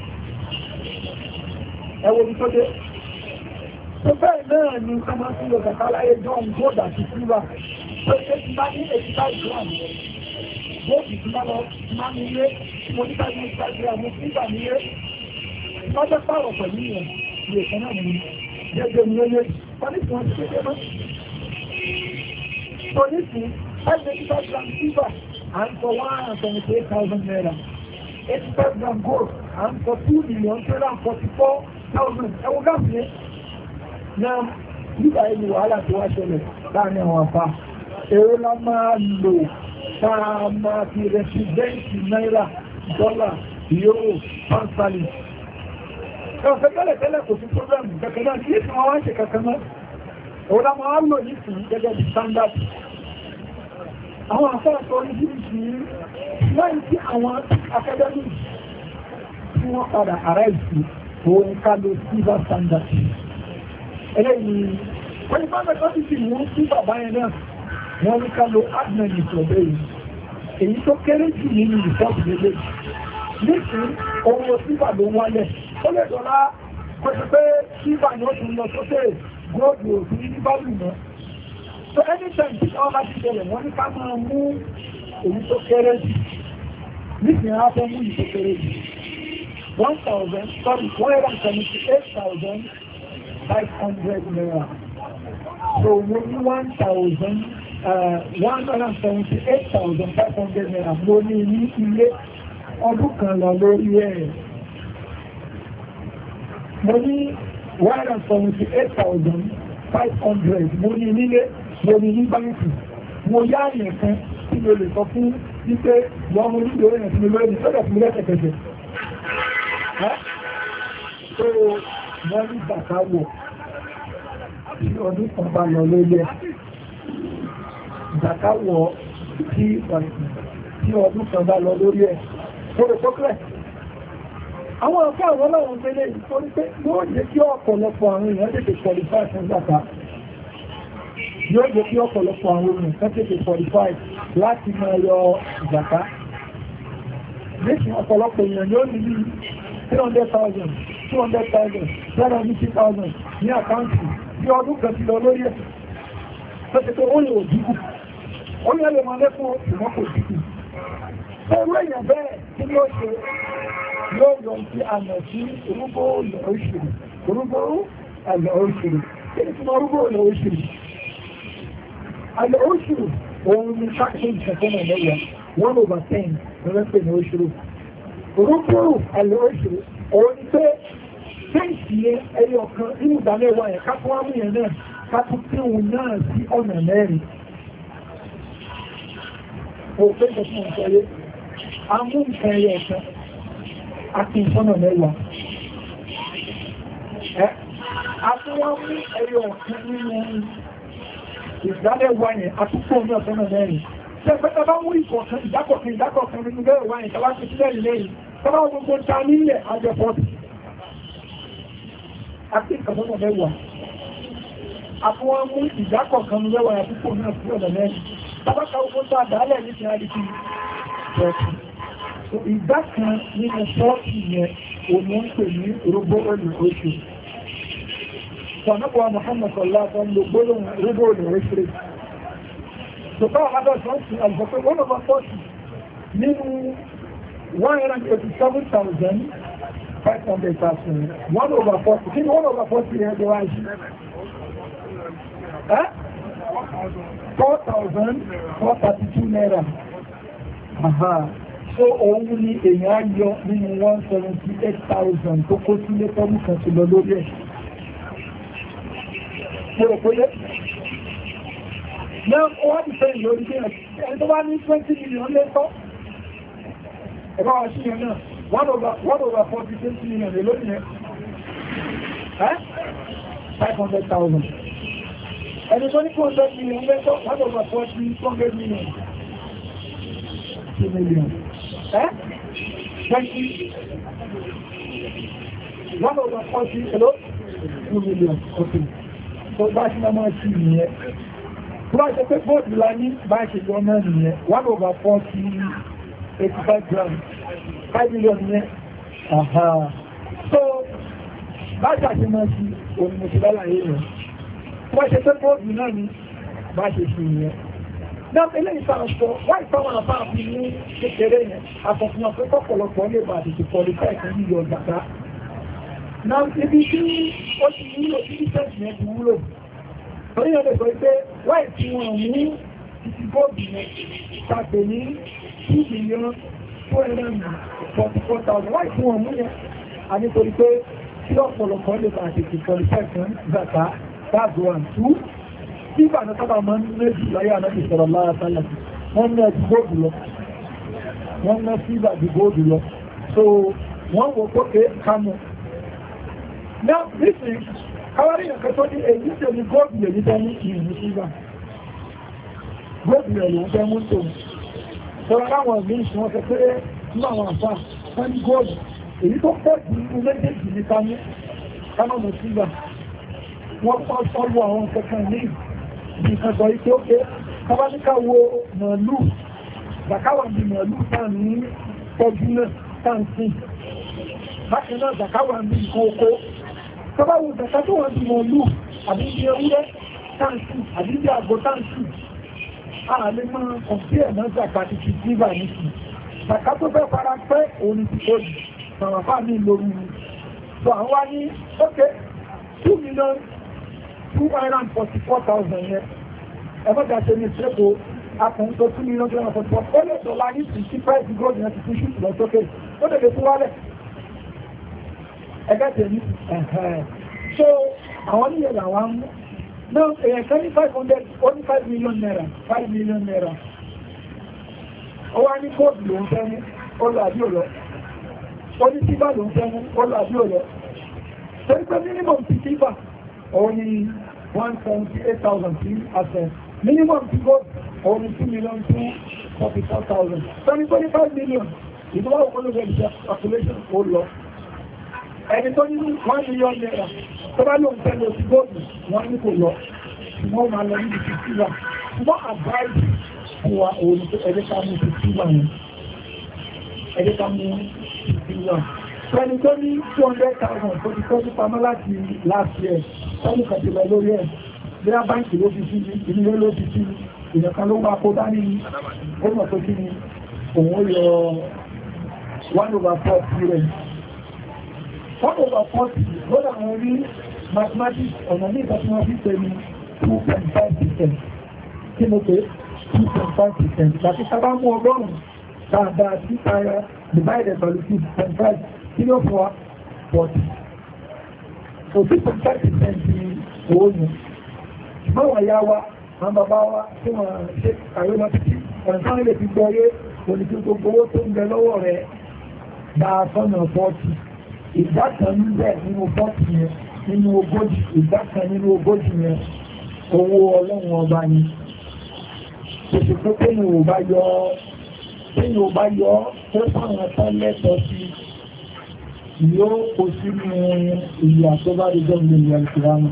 ẹ̀wọ̀n tó dé tó bẹ́ẹ̀ náà ni a máa ń lọ kàkà láyé john gold àti silver tó ṣe ti bá ní eighty five grams Bóòdì tí máa lọ máa ní ilé, mo ní ká ní ìgbàgbé àmú nígbà ní ilé. Lọ́jọ́ pààrọ̀ pẹ̀lú ìyẹn, ilé ìkan náà ní gẹ́gẹ́ ní ilé, pọ́lísì wọn ti kéde mọ́. Pọ́lísì, five eighty-five gram silver, à ń sọ one hundred seventy-eight thousand naira. eighty-five gram gold, à ń sọ two million two hundred forty-four thousand. Ẹwọ gáàsì yẹn. Náà, nígbà ìlú wàhálà tó wá ṣẹlẹ̀ láàrin àwọn àfà. Èrò la máa lò táa máa fi rẹ̀sìdẹ́ǹtì náírà, dọ́là, yóò, pánṣálì. Ẹ̀fẹ́ tẹ́lẹ̀ tẹ́lẹ̀ kò sí pọ́blẹ̀mù kẹ́kẹ́ náà kí èsì wọ́n wá ṣe kẹ́kẹ́ náà. Òun la máa lò ní sí gẹ́gẹ́ bí standard. Àwọn àfẹ́ẹ̀kọ́ oríṣiríṣi lẹ́yìn tí àwọn akadẹ́mì tí wọ́n padà ará ìsì òun ká lo silver standard. Eléyìí, wọ́n ní pàtàkì tó ti fi mú sí bàbá yẹn náà. Wọ́n ní ká lo admin ìṣọ̀bẹ̀ yìí èyí tó kéré jù nínú ìṣọ́bù lélẹ̀ nísìn owó sífà ló wálẹ̀ ó lè dọ́lá pẹ̀lú pé sífà ni ó tún lọ sókè góòdù òfin ní bálù náà so anytime tí wọ́n bá ti bẹ̀rẹ̀ wọ́n ní ká máa mú èyí tó kéré jù nísìn á fẹ́ mú èyí tó kéré jù one thousand sorry one hundred seventy eight thousand five hundred naira so mo ní one thousand Uh, one hundred seventy-eight thousand five hundred naira mo ní ní ilé ọdún kan lọ lórí ẹ̀. Mo ní one hundred seventy-eight thousand five hundred mo ní nílé mo ní ní báńkì. Mo yá àyẹ̀ kan tí mo lè sọ fún wípé wọ́n mo nílò ẹ̀yẹ̀ tí mo lórí ní sọ́dọ̀ fún lẹ́sẹ̀kẹsẹ̀. So wọ́n ní bàtà wọ̀ tí ọdún kan bá lọ lórí ẹ̀. Ìdàkáwọ̀ tí ọdún kan bá lọ lórí ẹ̀. Oòrùn pọ́kẹ́lẹ̀. Àwọn ọ̀fẹ́ àwọn ọlọ́run tẹ́lẹ̀ ìtorí pé yóò jẹ́ kí ọ̀pọ̀lọpọ̀ àwọn èèyàn tètè qualify fún ìgbàta. Yóò jẹ́ kí ọ̀pọ̀lọpọ̀ àwọn èèyàn tètè qualify láti máa yọ ìgbàta. Nísìn ọ̀pọ̀lọpọ̀ èèyàn yóò ní three hundred thousand, two hundred thousand, three hundred fifty thousand ní àkáǹtì bí ọdún kan ti lọ lórí ẹ̀. Tọ́tẹ̀tẹ̀ ó lè òjìkù. Ó yẹ́ lè máa lẹ́kùn ìwọ́n kò jíkù. Ẹrú èèyàn bẹ́ẹ̀ tí ló ṣe yóò yọ sí àmà sí orúgbó ilẹ̀ òṣèrè. Orúgbó ilẹ̀ òṣèrè. Kí ni fún orúgbó ilẹ̀ òṣèrè? Ilẹ̀ òṣèrè òun ni ṣáṣẹ́ ìṣẹ̀fọ́nà lẹ́yà one over ten lọ́lẹ́pẹ̀ ní òṣèrè. Orúgbó ilẹ̀ òṣèrè òun ni pé fẹ́ǹsì yẹn ẹyọ kan nínú ìdálẹ́wà ẹ̀ ká fún wá mú yẹn náà ká tún tí òun náà sí ọ̀nà mẹ́rin. Òfin ìfún ìṣẹ́lé, a mú nǹkan ẹyẹ ọ̀kan àti ìfọ́nà mẹ́wàá. Ẹ́, a tún wá mú ẹyẹ ọ̀kan nínú ìdálẹ́wà yẹn àtúkò ní ọ̀fọ́nà mẹ́rin. ṣe pé tọ́bá mú ìkọ̀ọ̀kan ìdákọ̀ọ̀kan ìdákọ̀ọ̀kan nínú bẹ́ẹ̀ wáyé tọ́bá ti sílẹ̀ ilé yìí tọ́bá gbogbo ta nílẹ̀ àjọ fọ́tì àti ìkàtọ́nà mẹ́wàá àfọwọ́n mú ìdákọ̀ọ̀kan nínú mẹ́wàá àdúgbò náà sí ọ̀nà mẹ́rin tọ́bá ka gbogbo ta dálẹ̀ ní ti àdìkì fọ́tì ìdá kan nínú fọ́tì yẹn òun ń pè ní robo olùkóṣù sọ̀nàpọ̀ Muhammad sallallahu alaihi wasallam gbólóhùn robo olùkóṣù sọ̀tọ́ àbádọ́sọ́ọ̀tì àlùfọ́pẹ́ one over forty nínú one hundred eighty-seven thousand five hundred thousand one over forty kí ni one over forty rẹ̀ jẹ́ wáyé ẹ́ four thousand four hundred thirty-two naira aha so òun ni èèyàn yọ nínú one hundred seventy-eight thousand tó kó sílé tọ́mù kan sí lọ lórí ẹ̀ mo rò pé náà ó wá ti fẹ́ ìlú orí ẹni tó bá ní twenty million lẹ́tọ́ ẹ̀bá wa sí yẹn náà one over forty twenty million lè lónìí ẹ̀ five hundred thousand ẹni tó ní two hundred million lẹ́tọ́ one over forty two hundred million two million ẹ́ twenty one over forty hello two million okay so bá ṣe máa máa sí ìyẹn Bá ṣe pé bóòdù la ní bá ṣe lọ náà nìyẹn one over forty eighty-five grams five million yẹn. Aha. So bá ṣàṣe máa ṣe òmìnira lálàyé rẹ̀. Bá ṣe pé bóòdù náà ní bá ṣe ṣe ìyẹn. Náà eléyìí sáà sọ wáyé táwọn àbá fi ní kékeré yẹn àfọ̀fún pé kọ́pọ̀lọpọ̀ lè bá àtìkù qualify fún yíyọ gbàgbá. Náà ibi tí ó ti wúlò tí ìṣẹ́sì yẹn ti wúlò. Orí ọ̀dẹ̀ sọ pé wáyé tí wọ́n mú títí bóòdù yẹn tàbí ní two million four hundred forty-four thousand wáyé tí wọ́n mú yẹn a nítorí pé tí ọ̀pọ̀lọpọ̀ lè bá àtìkù qualify fún gbàgbá that's one two tí ìbànú sábà máa ń méjì láyé ànábì sọ̀rọ̀ lára sálẹ̀ wọ́n ná ti bóòdù lọ wọ́n ná sí ìbàdí bóòdù lọ so wọ́n wò pókè kámú now this is káwárí nǹkan tó ní èyí tẹ̀ ní góòdù lè ní tẹ́mú ìrìn sígbà góòdù lè lè tẹ́mú tó sọ̀rọ̀ láwọn ìlú ìṣẹ́ wọn fẹ́ pé ní àwọn àfà wọ́n ní góòdù èyí tó pọ̀ jù ní méjèèjì ní kámú kámú sígbà wọ́n pọ̀ sọ́lù àwọn kẹkàn ní nǹkan sọ ike ókè kábáníkà wo màálù zakawa ní màálù táà ní tọ́jú náà táà ń sìn bákan náà zakawa ní nǹkan oko tọ́báwò zaka tó wọ́n di màálù àbí ní ewúrẹ́ táǹsì àbí ní àgbò táǹsì ààlẹ́ máa kọ̀mpí ẹ̀ náà zaka ti fi síbà ní sí zaka tó fẹ́ fara pẹ́ òun ti tó jù sọ̀rọ̀fà ní lórí ni so àwọn wá ní ókè two million two hundred forty-four thousand yẹn ẹgbẹ́ta ṣe ní ṣẹ́kọ̀ọ́ akùn tó two million two hundred forty-four ó lè sọ̀lá ní sí sí price gold yẹn ti fi ṣùtù lọ sókè ó lè lè fún wálẹ̀ ẹgbẹ́ tẹ̀lé ẹ̀hẹ́ so àwọn oníyẹ̀ làwọn mú náà èyàn kan ní five hundred ó ní five million naira five million naira ó wá ní gold ló ń fẹ́ mú ó lọ àbí òlọ ó ní silver ló ń fẹ́ mú ó lọ àbí òlọ torí pé minimum ti silver òun ni one seventy eight thousand sí asset minimum ti gold òun ni two million two forty four thousand twenty twenty five million ìdúrà òkúlùgbẹ̀ ìjẹ́ calculation ó lọ ẹni tó ní one million naira tó bá lóun tẹ́lẹ̀ sí góòdù wọ́n ní kò lọ wọ́n máa lọ níbi fifty wa wọ́n advice fún wa òun tó ẹgbẹ́ ká mú fifty wa yẹn ẹgbẹ́ ká mú fifty wa ẹni tó ní two hundred thousand tó ti tọ́jú pamọ́ láti last year tọ́jú kàtìlọ lórí ẹ̀ bí a báńkì ló fi sí ilé ló fi sí ìyẹ̀kan ló wá kó dání ó mọ̀ tó kí ni òun ó yọ one over four rẹ̀ one over forty lọ́dọ̀ àwọn orí mathematics ọ̀nà ní ìgbà tí wọ́n fi tẹ̀lé two point five percent kí mo pé two point five percent láti sábà mú ọgọ́rùn-ún dáadáa sí ara divided by two point five kí ló fọ́ wa forty so two point five percent ní owó yẹn ṣùgbọ́n wọ́n yá wa àwọn bàbá wa tí wọ́n ṣe àwé lọ títí ọ̀nà táwọn ilé fi gbọ́ yé olùkí gbogbo owó tó ń bẹ lọ́wọ́ rẹ̀ dáa sọ́nà forty ìdákan níbẹ̀ nínú bọ́ọ̀tì yẹn nínú ogójì ìdákan nínú ogójì yẹn owó ọlọ́run ọba ni kò sì pé kéèyàn ò bá yọ kéèyàn ò bá yọ tó fáwọn ẹ̀tọ́ lẹ́tọ̀ọ́ sí yóò kó sínú ìyà tó bá rí jọ́ ìlú ìyàlùkìrámù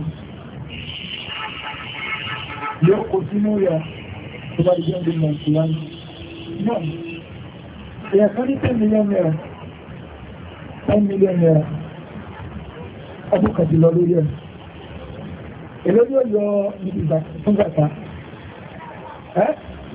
yóò kó sínú ìyà tó bá rí jọ́ ìlú ìyàlùkìrámù náà èèyàn kan ní ten million naira ten million naira ọdún kàtí lọ lórí ẹ̀ èlò yóò yọ níbi fún gàtà ẹ́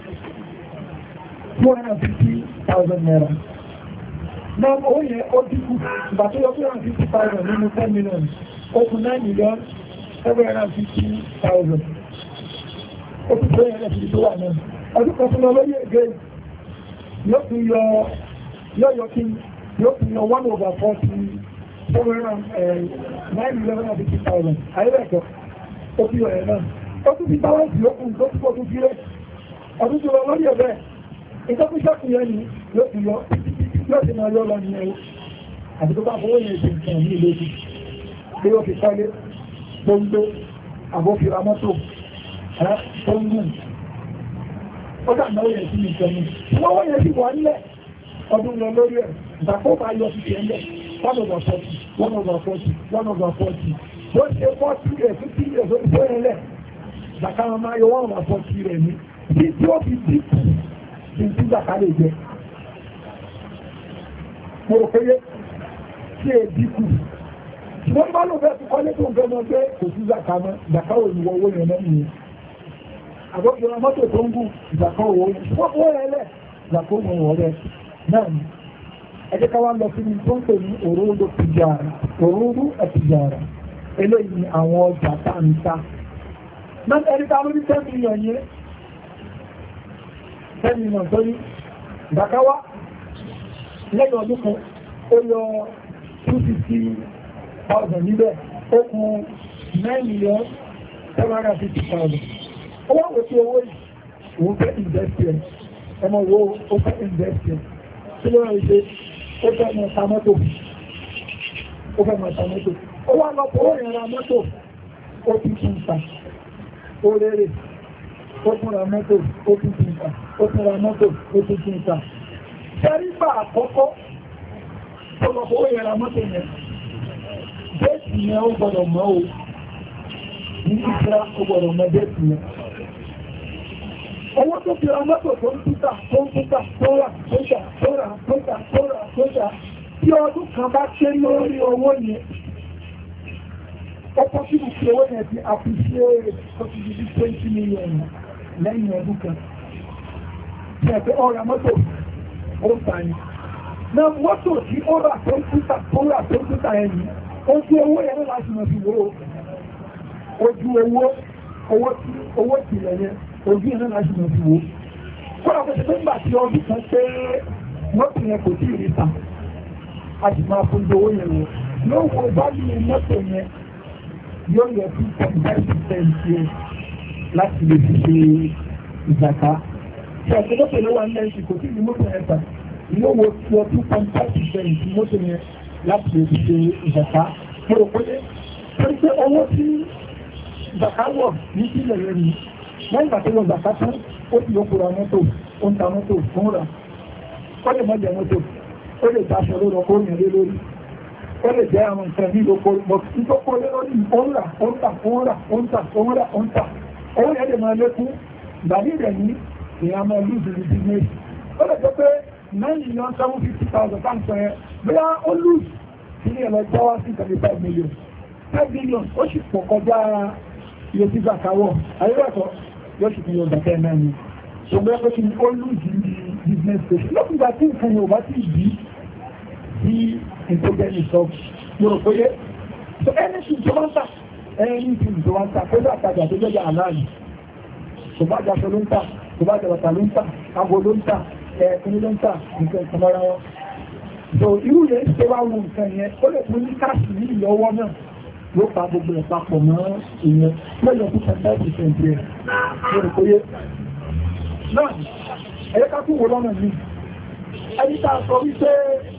two hundred fifty thousand naira náà owó yẹn ó dínkù ìgbà tó yọ two hundred fifty thousand nínú ten million ó kù nine million seven hundred fifty thousand ó kù tó yẹn lẹ́sìn tó wà náà ọdún kan fún lọ lórí ẹgbẹ́ yóò fi yọ yóò yọ kí yóò fi yọ one over forty seven hundred nine million fifty thousand ayébẹ̀kọ́ ó fi yọ ẹ̀ náà ó tún fi balance lókun tó túbọ̀ tó fi rẹ̀ ọdún tó lọ lórí ẹ̀bẹ̀ ìtọ́kùsọ́kù yẹn ni yóò fi yọ yóò ti máa yọ lọ ní ẹ̀rọ àti tó bá fowó yẹn ṣe nǹkan ní ìlójú pé ó fi kọ́lé tó ń gbé àbófira mọ́tò tó ń gùn ó dà náà yẹn sí nìkan ní wọ́n yẹn sì wà nílẹ̀ ọdún lọ lórí ẹ̀ ìgbàkó bá yọ sí ẹ̀ńdẹ̀ one over forty one over forty one over forty bó ṣe forty rẹ̀ fifty rẹ̀ tó yẹn lẹ̀ ìgbàká wọn máa yọ one over forty rẹ̀ ní tí tí ó fi dínkù ní tí ìgbàká lè jẹ mo rò pé tí è dínkù ṣùgbọ́n bá lò bẹ́ẹ̀ tó kọ́lé tó ń fẹ́ mọ́ pé kò sí ìgbàká mọ́ ìgbàká ò ní wọ owó yẹn náà nìyẹn àbọ̀kìrọ̀ mọ́tò tó ń gùn ìgbàká owó yẹn ṣùgbọ́n owó yẹn lẹ̀ ìgbàká owó yẹn rẹ̀ náà ni ẹjẹ́ ká wá lọ sí ní tó ń pè ní òróró tìjára òróró ẹ̀tìjára eléyìí ni àwọn ọjà táǹtà náà ẹni ká lórí ten million yẹn ten million tó ní ìgbàkáwá lẹ́yìn ọdún kan ó yọ two fifty thousand níbẹ̀ ó kù nine million seven hundred fifty thousand ó wá wò sí owó yìí òun fẹ́ invest ẹ̀ ẹmọ wo ó fẹ́ invest ẹ̀ tí ló rẹ̀ ṣe ó fẹ́ mọ̀ ta mọ́tò ó fẹ́ mọ̀ ta mọ́tò ó wá lọ fowó yẹn ra mọ́tò ó tún tún ta ó rere ó tún ra mọ́tò ó tún tún ta ó tún ra mọ́tò ó tún tún ta ṣẹ́rígbà àkọ́kọ́ ó lọ fowó yẹn ra mọ́tò yẹn déètì yẹn ó gbọ́dọ̀ mọ́ o ní ìṣẹ́ ó gbọ́dọ̀ mọ́ déètì yẹn owó tó fi ra mọ́tò tó ń túta tó ń túta tó rà tó ṣà tó rà tó ṣà tó rà tó ṣà tí ọdún kan bá ṣe lórí owó yẹn ó kọ́ sí ìpè owó yẹn ti àfiṣe òṣìṣẹ́ twenty million lẹ́yìn ọdún kan ní ẹ̀fẹ́ ọ̀rà mọ́tò ó ń ta ni náà mọ́tò tí ó rà tó ń túta tó rà tó ń túta yẹn ni ojú owó yẹn láti mọ̀ sí wo ojú owó owó tìlẹ̀ yẹn ojú ẹ̀nà láti mọ̀ sí wo kọ́nà kò sí pé nígbà tí ọdún kan pé mọ́tò yẹn kò tí ì ríta a sì máa fún owó yẹn wọ yóò wo báyìí ní mọ́tò yẹn yóò yẹ two point five percent yẹn láti lè fi ṣe ìjàká tí ọ̀sẹ̀ mọ́tò yẹn wà ní ẹ̀sìn kò tí ì ní mọ́tò yẹn ta yóò wo wọ two point five percent mọ́tò yẹn láti lè fi ṣe ìjàká mo rò pé pé owó tí ìjàká wọ̀ ní sílẹ̀ yẹn ni lẹ́yìn ìgbà tó lọ gbàgbá tán ó ti lọ kóra mọ́tò ó ń ta mọ́tò fún rà ó lè mọ́jẹ mọ́tò ó lè dáṣọ ló lọ kó yẹn lé lórí ó lè jẹ́ àwọn nǹkan ní lóko mọ̀ tí tó kó lé lórí ó ń rà ó ń tà ó ń rà ó ń tà ó ń rà ó ń tà owó yẹn lè máa lékún ìgbàdí rẹ̀ ní èèyàn máa lùzù ní business ó lè jẹ́ pé nine million seven fifty thousand pounds yẹn bóyá ó lùzù sí ní ẹ̀lọ́ jáwá sí thirty five million five million ó sì pọ̀ kọjá iye tí zakawọ̀ ayélujára yóò sì fi yọ ọ̀dàkẹ́ náà ni ṣùgbọ́n ẹgbẹ́ kí ni ó lùzì ní business station lọ́pìgbà tí nǹkan yóò bá ti bí sí ìtògẹ́ni sọ yóò pé yé so anything tó bá ń tà anything tó bá ń tà pé àtàjà tó jẹ́jà aláàlì tó bá jà ló ń tà tó bá jà bàtà ló ń tà aago ló ń tà ẹ̀ẹ́kùnrin ló ń tà nǹkan ìkànnì wọn so irú yẹn ṣe wá wo nǹkan yẹn ó lè fún ní káàsì ní ìlọ́wọ́ náà ló pa gbogbo ẹ̀ papọ̀ mọ́ ìyẹn lọ́yọ̀ fún ten percent rẹ̀ lórí kóyé náà ẹ̀yẹ́ ká tún wò lọ́nà ní ẹni tá a sọ wípé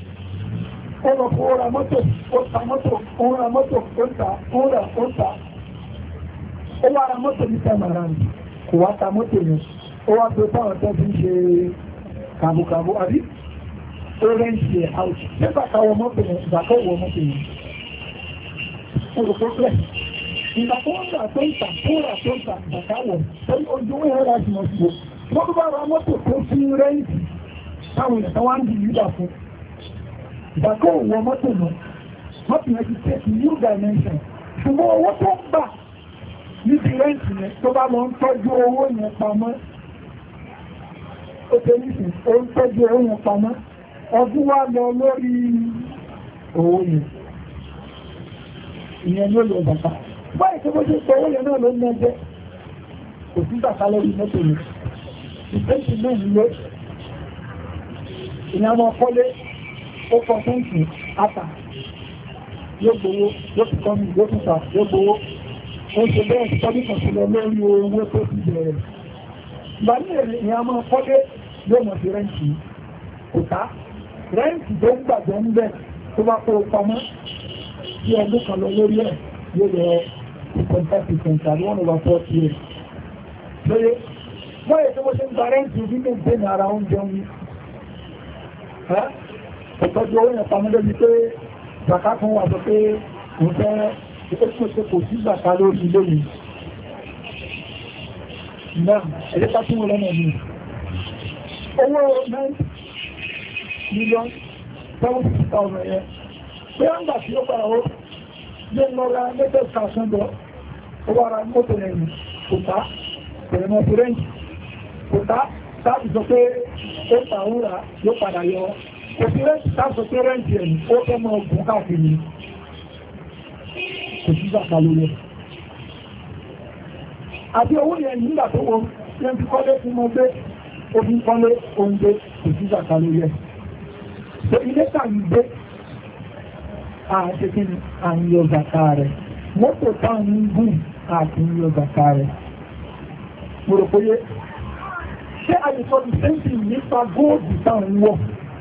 ẹnà fún ó ra mọ́tò ó ta mọ́tò ó ra mọ́tò ó ta ó rà ó ta ó wá ra mọ́tò ní sẹ́màrà kò wá ta mọ́tò yẹn ó wá pé fáwọn tó fi ń ṣe kàbùkàbù àbí ó rẹ́ǹtì ẹ̀ out nígbà táwọn mọ́tò yẹn ìgbàkọ́ ìwọ mọ́tò yẹn ó rò pé pẹ́ ìgbà tó ń gbà tó ń tà tó rà tó ń tà ìgbàkáwọ̀ tó ojú wọn yẹn láti mọ̀ sí o wọ́n tó bá ra mọ́tò tó fi rẹ́ǹtì táwọn èèyàn tó wá ń di yídà fún ìgbàkọ́ ìwọ mọ́tò náà mọ́tò yẹn ti take new dimension ṣùgbọ́n owó tó ń gbà níbi rẹ́ǹtì yẹn tó bá lọ ń tọ́jú owó yẹn pamọ́ ó tẹ́ nísìn ó ń tọ́jú owó yẹn pamọ́ ọdún wá lọ lórí owó yẹn ìyẹn ló lọ bàtà báyìí tó bó ṣe sọ owó yẹn náà ló ń ẹgbẹ́ kò sí bàtà lórí mọ́tò yẹn ìfẹ́ǹtì náà nílé ìyẹn ọmọ kọ́lé ó kọ fẹ́ǹtì àtà yóò gbowó yóò fi kọ́ mi yóò fi ta yóò gbowó ó ṣe bẹ́ẹ̀ tọ́jú kan sílẹ̀ lórí owó tó ti bẹ̀rẹ̀ ìgbà ní èrè ìyẹn ọmọ kọ́lé yóò mọ̀ sí rẹ́ǹtì kò tá rẹ́ǹtì tó ń gbàgbọ́ ń bẹ̀ tó bá kó pamọ́ sí ọdún kan lọ lórí ẹ̀ yóò yọ two point five percent àbí one over forty years lóye wọ́n yẹ tó bó ṣe ń gba rẹ́ǹtì bí lè gbé ní ara oúnjẹ omi ọ̀tọ́jú owó yẹn pamọ́ lórí pé bàtà kan wà sọ pé òun fẹ́ ètò ṣe kò sí bàtà lórí ilé yìí náà ẹ̀jẹ̀ ká tún wọn lọ́nà mi owó nine million seventy thousand yẹn pé à ń gbà tí ó padà ó lé lọ́ra lẹ́tẹ̀ẹ́ kàṣán lọ ó wá ra mọ́tò lẹ́yìn kò tá pẹ̀lú mọ́tò rẹ́ǹtì kò tá táàbì sọ pé ó ta òun rà yóò padà yọ kò sí rẹ́ǹtì táàbì sọ pé rẹ́ǹtì ẹ̀ ó fẹ́ mọ ọgbọ̀n káàkiri kò sí bàtà lórí ẹ̀ àti owó yẹn nígbà tó wọ́n yẹn ti kọ́lé fún mọ́ pé omi kọ́lé oúnjẹ kò sí bàtà lórí ẹ̀ so ilé tàbí gbé àti kí ni à ń yọ bàtà rẹ̀ mọ́tò táwọn ń gùn àti ń yọ bàtà rẹ̀ mo rò pé ṣé àyíkọ́ ti sẹ́ńtì nípa góòdù táwọn ń wọ̀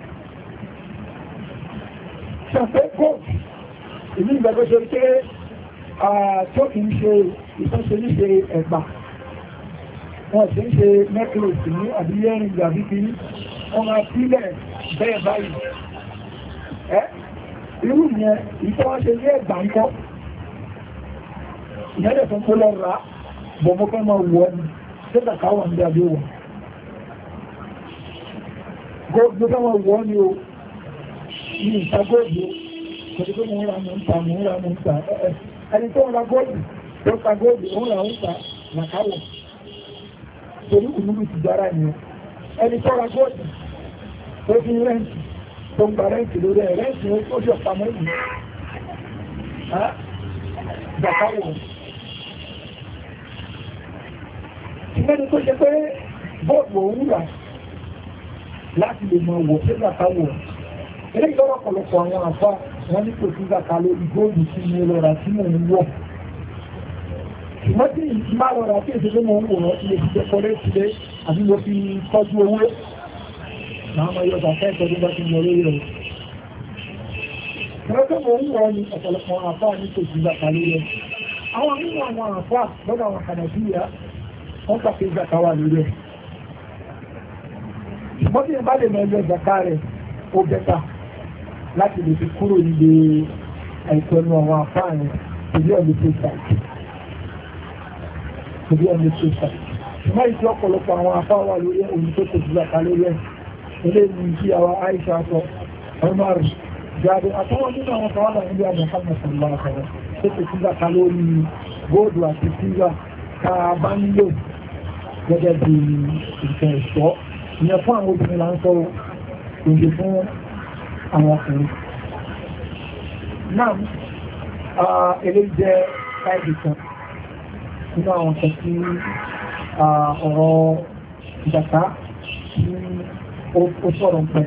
ṣàfẹ́ góòdù èmi ìgbàgbọ́ ṣe pé tó kì í ṣe ìtọ́ṣe níṣe ẹ̀gbà wọn ṣe ń ṣe necklace ní àbíyẹ́rin ìgbàbí kiri wọn máa sílẹ̀ bẹ́ẹ̀ báyìí ẹ́ irú yẹn ìtọ́ wọ́n ṣe ní ẹ̀gbà ń kọ́ ìyẹ́dẹ̀ tó ń kó lọ rà bọ̀mọ́ fẹ́ máa wọ́ ni tẹ́tà káwà ń dàbí wọ̀ góòdù fẹ́ máa wọ́ ni o ní ìta góòdù kòtò tó mọ̀ ń ra mọ̀ ń ta mọ̀ ń ra mọ̀ ń ta ẹni tó ń ra góòdù tó ta góòdù ó ń ra ń ta nàkáwọ̀ torí ìlú ti dára nìyẹn ẹni tó ra góòdù tó fi rẹ́ǹtì tó ń gba rẹ́ǹtì lórí ẹ̀ rẹ́ǹtì ó ṣe ọ̀pamọ́ ìlú nàkáwọ̀ ìgbẹ́ni tó ṣe pé bọ́ọ̀lù òun rà láti lè mọ wọ̀ sí nàkáwọ̀ ilé ìlọ́rọ̀ ọ̀pọ̀lọpọ̀ àwọn àfá wọ́n ní kò sí zaka lórí góòlù sí ní lọ́ra tí mò ń wọ̀ ṣùgbọ́n tí ìmá lọ́ra tí èsì tó mọ̀ ń wòrán ilé ti jẹ́ kọ́lé sílé àbí mo fi tọ́jú owó máa mọ yọjà fẹ́ tọ́jú bá ti lọ lórí rẹ̀ ṣùgbọ́n tó mọ̀ ń wọ̀ ní ọ̀pọ̀lọpọ̀ àwọn àfá ní kò sí zaka lórí rẹ̀ àwọn nínú àwọn àfá lọ́dọ̀ àwọn kànàbíyà wọ́n pàṣẹ zaka wà lórí rẹ̀ ṣùgbọ́n tí ìbá lè mọ ẹyọ zaka rẹ̀ ó bẹ́ta láti lè fi kúrò nílé àìsànú àwọn àfáàrin ìdí ọ̀lẹ́ tó sàì ìdí ọ̀lẹ́ tó sàì ṣùgbọ́n ìdí ọ̀pọ̀lọpọ̀ àwọn afáwà lórí ohun tó kò sílẹ̀ ká lórí ẹ̀ ilé ní kí àwọn Aisha sọ Umar jáde àtàwọn nínú àwọn afáwà níbi àmì Muhammad sallallahu alaihi wasallam tó kò sílẹ̀ ká lórí góòdù àti sílẹ̀ ká bá ń lò gẹ́gẹ́ bí ìfẹ́ ìṣọ́ ìyẹn fún àwọn obìnrin là ń sọ òjò fún àwọn ọkùnrin náà ilé jẹ́ káìdì kan nínú àwọn kan tí ọ̀rọ̀ ìjàkà ní ó sọ̀rọ̀ pẹ̀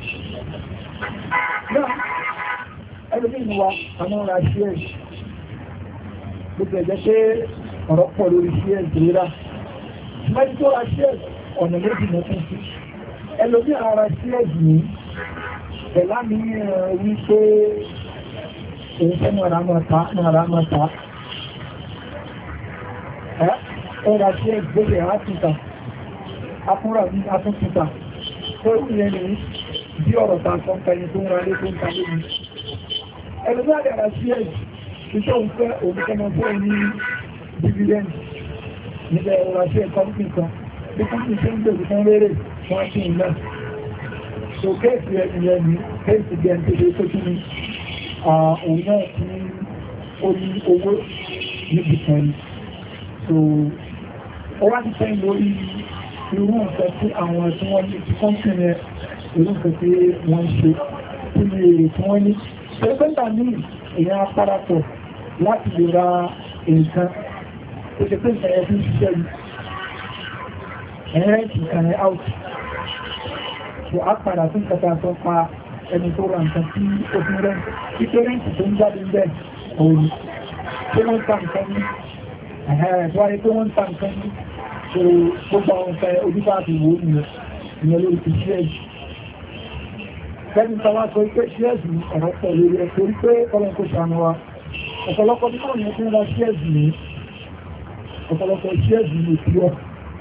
náà ẹgbẹ́ ìwà àwọn ará shares gbogbo ẹ̀jẹ́ pé ọ̀rọ̀ pọ̀ lórí shares rírà mẹ́jì tó ra shares ọ̀nà méjì mẹ́fún sí ẹlòmí ara shares ní ẹ̀lá mi wí pé èyí fẹ́ mọ̀ra mọ̀ta mọ̀ra mọ̀ta ẹ́ ẹ̀rà shares gbogbo áfíríkà afúnra ní atúntúta tó ìyẹn ní bí ọ̀rọ̀ ta sọ ń tẹni tó ń ra lé tó ń ta lórí ẹni tó àdàrà sí ẹ̀ ìṣọ́ òun fẹ́ òmìnkẹ́mọ fún ní dividend nígbà ẹ̀rọ sí ẹ̀kọ́ nìkan bí kọ́mpì tó ń gbèrú tán rere wọ́n sí ìlẹ̀ so kéèsì ẹ̀yẹ ní kéèsì gẹ̀ẹ́ntẹ́lẹ́ tó tún ní òun náà tí ó ní owó níbi kan so ó wá ti tẹ́ lórí irú nǹkan tí àwọn tí wọ́n ní ti kọ́mpì yẹn irú nǹkan tí wọ́n ṣe tí ní èrè tí wọ́n ní ṣẹ́gbẹ́ta ní èèyàn apárapọ̀ láti lè ra nǹkan tó ṣe pé ìṣẹ̀yẹ fi ń ṣiṣẹ́ yìí ẹ̀rẹ́ ìkàn ẹ̀ out so a padà fún kẹta tó pa ẹni tó ra nǹkan tí ó fi rẹ̀ títí rẹ̀ǹtì tó ń jáde ń bẹ̀ òun tí wọ́n ta nǹkan ní ẹ̀hẹ́ tó wáyé pé wọ́n ta nǹkan ní so gbogbo àwọn nǹkan ojúbà àti ìwò nìyẹn ìyẹn lórí ti ṣíẹ́jì lẹ́ni tàwa sọ pé ṣíẹ́jì ọ̀rọ̀ pọ̀ lórí ẹ̀ torí pé ọlọ́run kò ṣàánú wa ọ̀pọ̀lọpọ̀ bí wọ́n yẹn tí ń ra ṣíẹ́jì ní ọ̀pọ̀lọpọ̀ ṣíẹ́jì ní ìpìlọ̀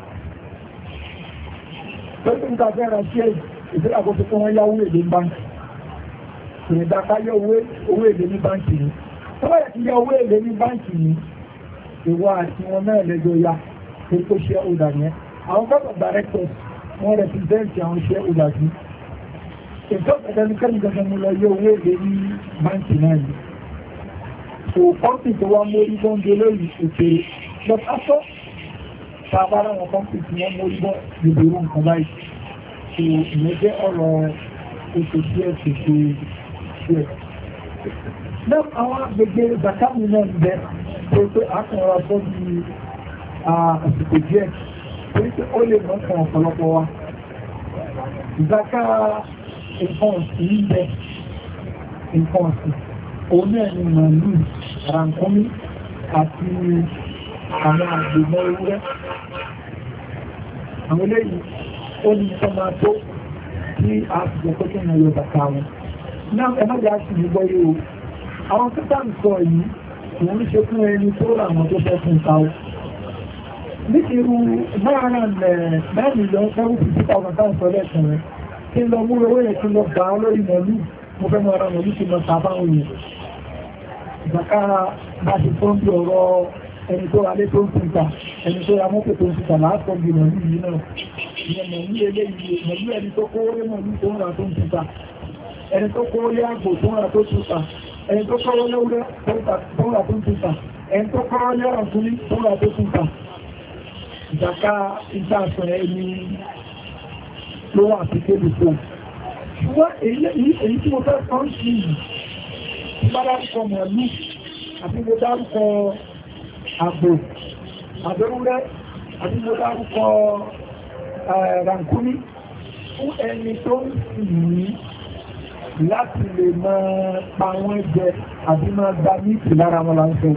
pẹ̀lú nígbà fẹ́ ra ṣíẹ́jì ìfẹ́ àkóso tó wọ́n yáwó èdè ní báńkì ìrìndà ká yọ owó èdè ní báńkì ní tọ́wọ́ yẹ ti yọ owó èdè ní báńkì ní ìwọ àti wọn náà lẹ́jọ́ ya tó tó ṣe ọ̀dà yẹn àwọn board of directors wọ́n represent àwọn ṣe ọ̀dà sí ìjọ ẹ̀dẹ́nikẹ́ni gẹ́gẹ́ mú lọ yọ owó èdè ní báńkì náà ni so kọ́mpì tó wá mórí bọ́ǹdé lórí òkèrè but after tàbára wọn kọ́mpì tí wọ́n mórí bọ́ gbogbo nǹkan báyìí so ìyẹn jẹ́ ọ̀rọ̀ oṣù tí ẹ̀ ṣe ṣe ṣe náà àwọn agbègbè zakami náà ń bẹ tó pé àkànrà tó di àsìkò díẹ̀ torí pé ó lè mọ́ kan ọ̀pọ̀lọpọ̀ wa zaka nǹkan ọ̀sìn ń bẹ nǹkan ọ̀sìn òun náà ni màálù rànkúnmí àti àwọn àgbègbè ewúrẹ́ àwọn eléyìí ó ní sọmọ tó tí a ti jẹ́ pẹ́kẹ́ ní ọyọ́ bàtà wọn náà ẹ má jẹ́ àti ìgbọ́ yìí o àwọn tó tà ń sọ yìí wọ́n ń ṣe fún ẹni tó rà wọn tó fẹ́ fún ta o ní irú márùn-ún mẹ́rin lọ fẹ́rù fifty thousand táwọn sọ lẹ́sìn rẹ̀ kí n lọ mú owó yẹn kí n lọ gbà á lórí mọ̀lú mo fẹ́ mọ ara mọ̀lú kí n lọ ta báwọn yẹn ìgbàká bá ti tó ń bí ọ̀rọ̀ ẹni tó ra lé tó ń fúnta ẹni tó ra mọ́pẹ̀ tó ń fúnta láàpọ̀ bí mọ̀lú yìí náà ìyẹn mọ̀lú eléyìí mọ̀lú ẹni tó kó rí mọ̀lú tó ń ra tó ń fúnta ẹni tó kó rí àgbò tó ń ra tó fúnta ẹni tó kọ́ lẹ́wúrẹ́ tó ń ra tó ń fúnta ẹni tó kọ́ lẹ́rọ̀ túnlí tó ń ra tó fúnta ìjàká ìjàsọ̀ ẹni ló wà sí kébì fún ṣùgbọ́n èyí tí mo fẹ́ kọ́ sí yìí bá dárúkọ mọ̀lú àti mo dárúkọ àgbò àbẹ̀wúrẹ́ àti mo dárúkọ rànkúní fún ẹni tó ń sì ní láti lè máa pa wọ́n jẹ àbí máa gba míìtì lára wọn láńfẹ́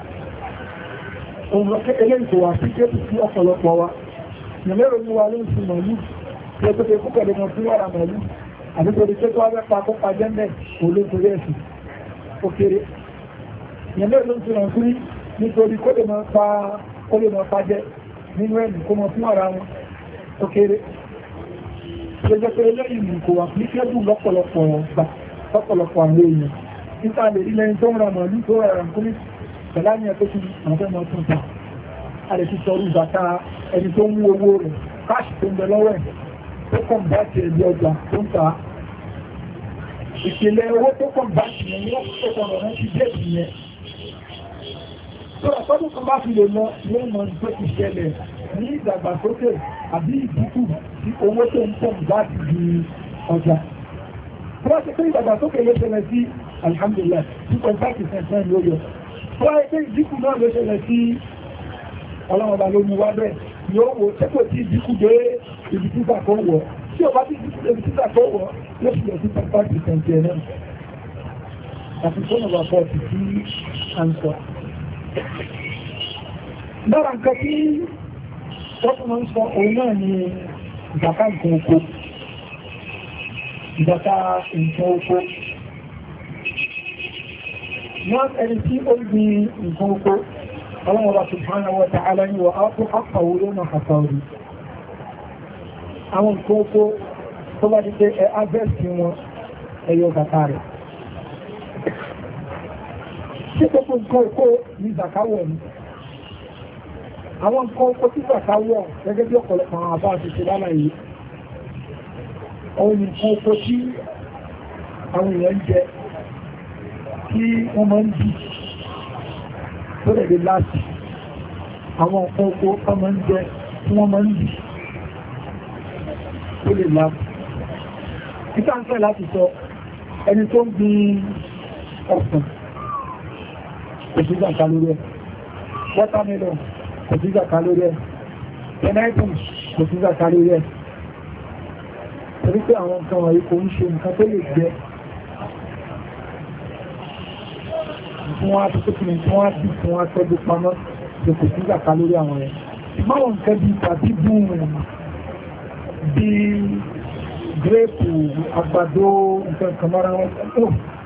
òun lọ́kẹ́ eléyìí kò wà sí kébì sí ọ̀pọ̀lọpọ̀ wa ìlérò ní wa ló ń sin mọ̀lú tí ó tó ṣe púpọ̀ lè mọ̀ sí wàrà mọ̀lú àti torí pé tó wá fẹ́ pa kó pa jẹ́ńdẹ̀ olóòtúrí ẹ̀sìn ó kéré ìyẹn ló ń sin ọ̀sùn nítorí kó lè mọ̀ pa kó lè mọ̀ pa jẹ́ nínú ẹ̀mí kó mọ̀ fún ara wọn ó kéré tí ó jẹ́ pé eléyìí kò wà ní kébù lọ́pọ̀lọpọ̀ gbà lọ́pọ̀lọpọ̀ àwọn èèyàn nípa lè rí lẹ́yìn tó ń ra mọ̀lú tó rà kúrí pẹ̀lá ní ẹ̀kọ́ tí àwọn fẹ́ mọ̀ tún ta a lè fi sọrú ìzàká ẹni tó mú owó rẹ̀ káàṣì tó ń bẹ lọ́wọ́ ẹ̀ tó kàn bá ti ẹ̀dí ọjà tó ń ta ìpìlẹ̀ owó tó kàn bá ti yẹn yóò tó kàn rọ̀ ti dé ìyẹn tó rà tọ́dún kan bá fi lè lọ yóò mọ tó ti ṣẹlẹ̀ ní ìdàgbàsókè àbí ìdínkù tí owó tó ń kàn bá ti di ọjà tó wá ti pé ìdàgbàsókè ló ṣẹlẹ̀ sí alhamdulillah two point five percent náà lórí ọ̀ tó wá pé ìdínkù náà ló ṣẹlẹ̀ sí ọlọ́mọba ló mú wá bẹ́ẹ̀ yóò wò tẹ́kọ̀ tí ìdínkù dé ibi títà kó wọ̀ tí ọba tí ìdínkù dé ibi títà kó wọ̀ yóò fi lọ sí pàpà ìsẹ̀ǹtì ẹ̀ náà àti tó nàbà fọ́ọ̀tì tí a ń sọ. Lára nǹkan tí wọ́n tún máa ń sọ òun náà ni ìjàká nǹkan oko ìjàká nǹkan oko wọ́n ẹni tí ó gbin nǹkan oko Allah subhanahu wa ta'ala ni wa aqu haqqahu yawma hasadi àwọn nǹkan oko tó bá di pé ẹ harvest wọn ẹyọ kàkà rẹ̀. Ṣé gbogbo nǹkan oko ní zaka wọ̀ ni? Àwọn nǹkan oko tí zaka wọ̀ gẹ́gẹ́ bí ọ̀pọ̀lọpọ̀ àwọn àbá àti ṣe lálàyé. Àwọn nǹkan oko tí àwọn èèyàn ń jẹ tí wọ́n máa ń jì tó lè dé láti. Àwọn nǹkan oko tó máa ń jẹ tí wọ́n máa ń jì tó lè láti. Títà ń fẹ́ láti sọ ẹni tó ń gbin ọ̀sán kò sí zaka lórí ẹ̀, watermelon kò sí zaka lórí ẹ̀, pineapple kò sí zaka lórí ẹ̀. Torí pé àwọn nǹkan wọ̀nyí kò ń ṣe nǹkan tó lè jẹ fún wa tó tókùnrin tí wọ́n á bí fún wa tọ́jú pamọ́ tó kò sí zaka lórí àwọn ẹ̀. Ìmáwọn nǹkan bí tàbí bùn bí gírèpù, àgbàdo, nǹkan kan mọ́ra wọn tó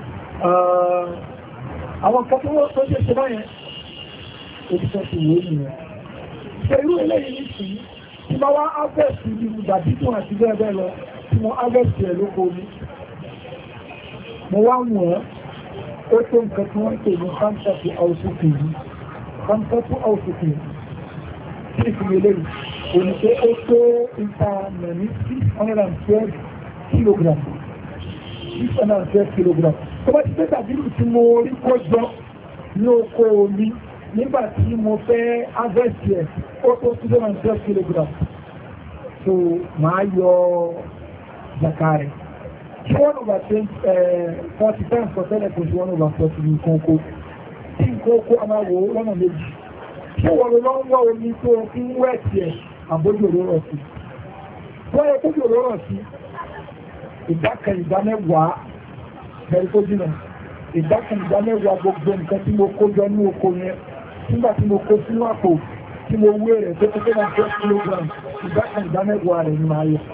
àwọn kan tó wọ́n tó ṣe ṣe báyẹn òṣìṣẹ́ ti wò nìyẹn. Ṣé irú eléyìí ní sí tí bá wá ábẹ́ẹ̀sì ní ìgbàdídùn àti bẹ́ẹ̀ bẹ́ẹ̀ lọ tí mo ábẹ́ẹ̀sì ẹ̀ lóko mi mo wá wọ̀n ó tó nǹkan tí wọ́n ń pè ní hamsatu ausufin yìí hamsatu ausufin tí ìfìlẹ̀ eléyìí kò ní pé ó tó ìta mẹ́rin six hundred and twelve kilogram six hundred and twelve kilogram tó bá ti pé tàbí tí mo rí kọjọ ní oko mi nígbà tí mo fẹ́ harvest ẹ̀ ó tó six hundred and twelve kilogram so máa yọ zaka rẹ̀ tí one over forty times for tẹ́lẹ̀ kò sí one over forty ní nǹkan oko tí nǹkan oko a máa wò ó lọ́nà méjì tí wọ́n lọ ń wá omi tó fi ń wẹ̀ tiẹ̀ àbójú òróró sí wọ́n yẹ kójú òróró sí ìdákan ìdá mẹ́wàá bẹ̀rẹ̀ tó jìnà ìdákan ìdá mẹ́wàá gbogbo nǹkan tí mo kó jọ ní oko yẹn nígbà tí mo kó sínú àpò tí mo wé rẹ̀ tó tó náà twelve kilogram ìdákan ìdá mẹ́wàá rẹ̀ ní máa yọ.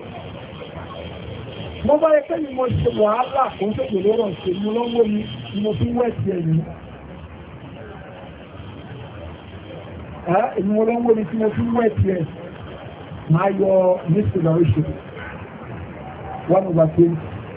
mo bá yẹ kẹ́yìn mo ṣe wàhálà kó ń ṣèjì lóró ṣe mo lọ́wọ́ mi ni mo fi wẹ̀ sí ẹ̀yìn. èmi mo lọ́wọ́ mi tí mo fi wẹ̀ sí ẹ̀ máa yọ ní ìṣẹ̀lẹ̀ oríṣiríṣi one over twenty.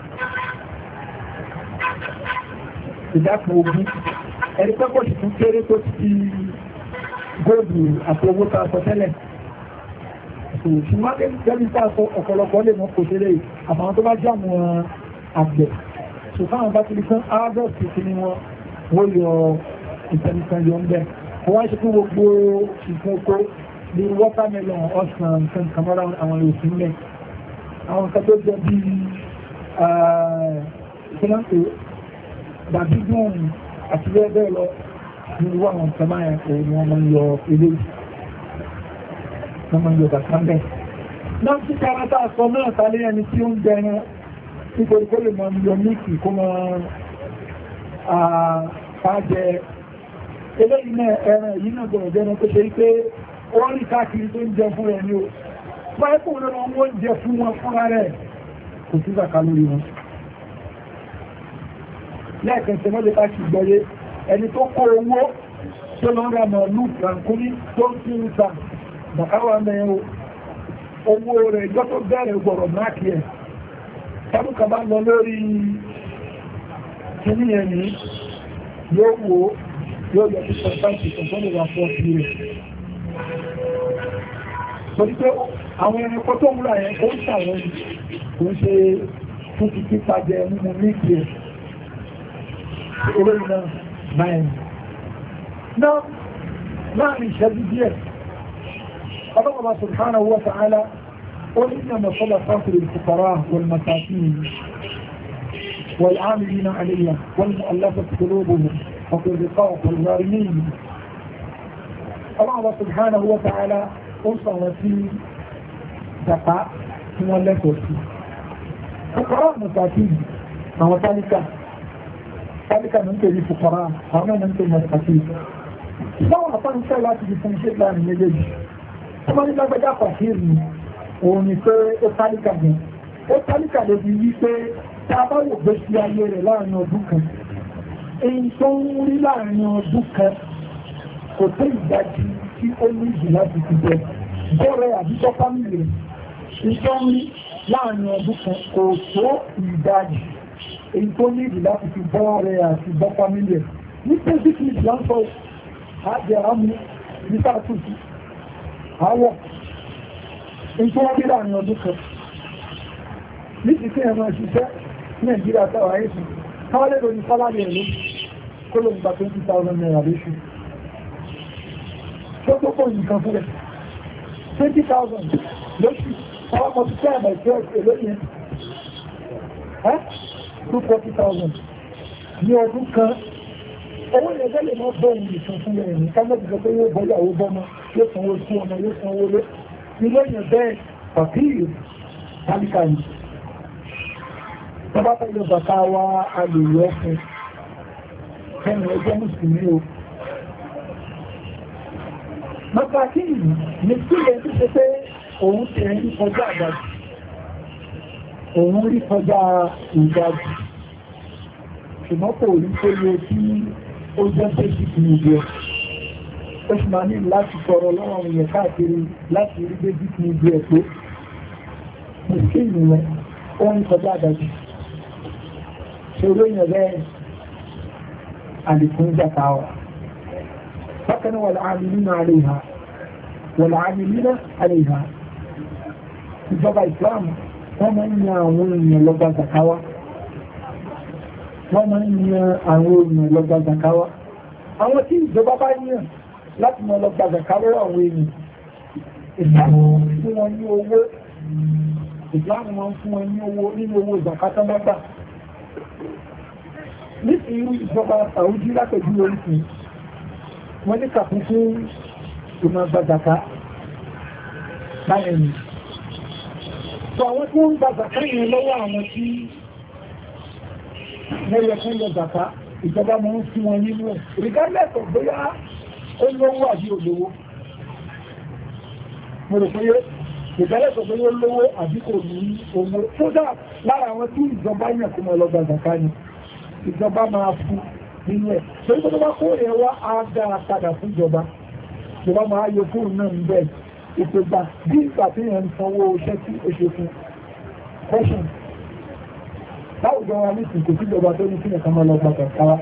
Ìdápò ogun ẹni pẹ́pọ̀ sì tún kéré tó ti góòdù àti owó tá a sọ tẹ́lẹ̀. Ṣùgbọ́n gẹ́gẹ́ tá a sọ ọ̀pọ̀lọpọ̀ lè mọ́ kò tẹ́lẹ̀ àbáwọn tó bá jẹ́ àwọn àgbẹ̀. Ṣùgbọ́n bá ti di fún áádọ́ọ̀tì tí ni wọ́n wó yọ ìtẹnìkan yọ ń bẹ̀. Wọ́n wá ṣe fún gbogbo nǹkan oko ní watermelon ọ̀sán nǹkan kàmọ́ra àwọn èsì ń bẹ̀. Àwọn nǹkan tó jẹ́ bí ìfúnnáńtò dàbí dùn àti bẹ́ẹ̀ bẹ́ẹ̀ lọ ní irú àwọn nǹkan máa ń pè ní wọ́n máa ń yọ ilé wọ́n máa ń yọ bàtà ń bẹ̀. náà tí kára tá a sọ náà tálé ẹni tí ó ń jẹ ẹran nítorí kó lè máa ń yọ míìkì kó máa pàjẹ eléyìí náà ẹran yìí náà gbọ́dọ̀ jẹ́ ẹran tó ṣe pé wọ́n rí káàkiri tó ń jẹ fún ẹ ní o báyìí kò lọ́wọ́ wọ́n jẹ fún wọn fúnra rẹ̀ kò sí zaka lórí wọn. lẹ́ẹ̀kan tẹ́ mọ́lẹ̀ bá ṣì gbọ́yé ẹni tó kó owó tó lọ ra màálù rànkúní tó ń fi ń ta bàkáwà mẹ́rin owó rẹ̀ ìjọ tó bẹ̀rẹ̀ gbọ̀rọ̀ máàkì ẹ̀ tẹ́lùkà bá lọ lórí kíní ẹ̀mí yóò wò yóò yọ sí pọ̀tàkì tọ̀tọ́lù wà fọ́ sí rẹ̀ torí pé àwọn ẹranko tó múra yẹn ó ń ṣàwọn kò ń ṣe fún ti pípa jẹ mímú méjì ẹ̀ olórin náà báyìí náà láàrin ìṣẹ́jú díẹ̀ Allah subhanahu wa ta'ala ó ní ìnàmà sadaqatu lil fuqara wal masakin wal 'amilina 'alayha wal mu'allafati qulubuhum wa fil riqab wal gharimin Allah subhanahu wa ta'ala ó sọ̀rọ̀ sí dàpá tí wọ́n lẹ́kọ̀ọ́ sí fuqara masakin àwọn tálíkà tálíkà ní ń pè ní fuqara àwọn náà ń pè masakin ìsáwọn àpáńṣẹ́ láti fi fún iṣẹ́ láàrin méjèèjì ọmọ ní lágbẹ́já pàṣírí òun ni pé ó tálíkà ní ó tálíkà lè fi wí pé tí a bá wò gbé sí ayé rẹ̀ láàrin ọdún kan èyí tó ń rí láàrin ọdún kan kò tó ìdájí tí ó ní ìjì láti fi jẹ bọ́ọ̀rẹ́ àbíkọ́ fámìlì ìtọ́rí láàrin ọdún kan kò tó ìdájì èyí tó ní ìdí láti fi bọ́ rẹ̀ àti bọ́ fámílì ẹ̀ ní basic needs láńsọ àjẹ́ àmú ní sáàtútù àwọ̀ èyí tó wọ́n bí láàrin ọdún kan ní ti kí ẹ̀mọ̀ ìṣiṣẹ́ Nàìjíríà tàwà ẹ̀sù káwọ́lẹ̀ lórí sálárì ẹ̀lú kó ló ń gba twenty thousand naira lóṣù tó tó kó nǹkan fún ẹ̀ twenty thousand lóṣù àwọn ọmọ tó tẹ́ ẹ̀mọ̀ ìṣẹ́ èlò yẹn ẹ́ two forty thousand ní ọdún kan owó yẹn gẹ́lẹ̀ mọ́ bọ́ọ̀lù ìṣàn fún ẹ̀ ní kámẹ́tì sọ pé yóò bọ́lá owó bọ́mọ yóò sanwó sí ọmọ yóò sanwó lé ilé yẹn bẹ́ẹ̀ pàpíìrì tálíkà yìí tọ́bá tẹ́lẹ̀ bàtà wa alèrè ọkùn ẹni ẹgbẹ́ mùsùlùmí o mọ́tàkì ní sílẹ̀ tí ṣe pé òun tẹ̀ rí kọjá àgbàjì òun rí kọjá ìgbàjì ṣùgbọ́n kò rí pé yẹ kí ó jẹ́ pé sí ìgbẹ̀ ó sì máa ní láti sọ̀rọ̀ lọ́wọ́ ìyẹn káàkiri láti rí pé sí ìgbẹ̀ tó mùsùlùmí rẹ̀ ó ń kọjá àgbàjì ṣòro yẹn bẹ́ẹ̀ àlèkún jàtàwà bákan wal amilina alayha wal amilina alayha ìjọba Islam wọ́n máa ń yan àwọn èèyàn lọ́gbà zakawa wọ́n máa ń yan àwọn èèyàn lọ́gbà zakawa àwọn tí ìjọba bá yàn láti mọ́ lọ́gbà zakawa àwọn èèyàn ìsìláàmù fún wọn ní owó ìsìláàmù wọn fún wọn ní owó nínú owó zakata mọ́gbà ní irú ìjọba Saudi látọ̀jú orísun wọ́n ní kàfún fún ìmọ̀ gbàzàká báyẹn so àwọn tí wọ́n ń gbàzàká yẹn lọ́wọ́ àwọn tí lẹ́yẹ fún yọ zàká ìjọba mọ́ ń fún wọn nínú ẹ̀ regardless of bóyá ó lówó àbí olówó mo rò pé regardless of bóyá ó lówó àbí kò ní owó so that lára àwọn tí ìjọba yẹn kó mọ́ lọ gbàzàká ni ìjọba máa fún nínú ẹ̀ tó ní tó bá kó rẹ̀ wá ágá padà fún ìjọba ìjọba máa yọ fún náà ń bẹ̀ ìpègbà bí ìgbà tí yẹn ń sanwó iṣẹ́ tí ó ṣe fún question láwùjọ wa ní ìsìnkú sí ìjọba tó ní kí nìkan máa lọ gbàgbà kára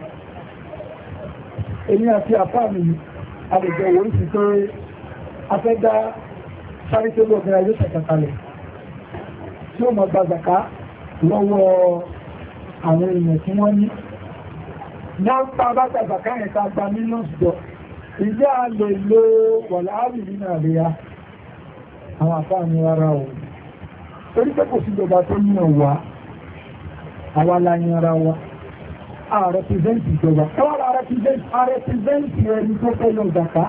èmi àti àpá mi àlejò oríṣi pé a fẹ́ dá charitable organization kankalẹ̀ tí ó mọ̀ gbàgbà lọ́wọ́ àwọn èèyàn tí wọ́n ní náà pa bá tàbàká ẹ̀ta gba millions jọ ilé a lè lo wọ̀láàrí nínú àríyá àwọn àfáà ní ara ò torí pé kò sí ìjọba tó ní ọ̀wà àwa láyé ara wa a represent ìjọba ẹwà a represent ẹni tó fẹ́ lọ ìdàká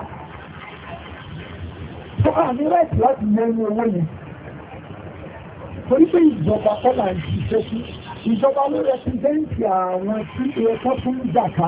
tó a ní right láti mẹ́rin owó yẹn torí pé ìjọba kọ́lá ń ṣiṣẹ́ sí ìjọba ló rẹpìdẹ́ntì àwọn tí ẹ̀kọ́ fún jàká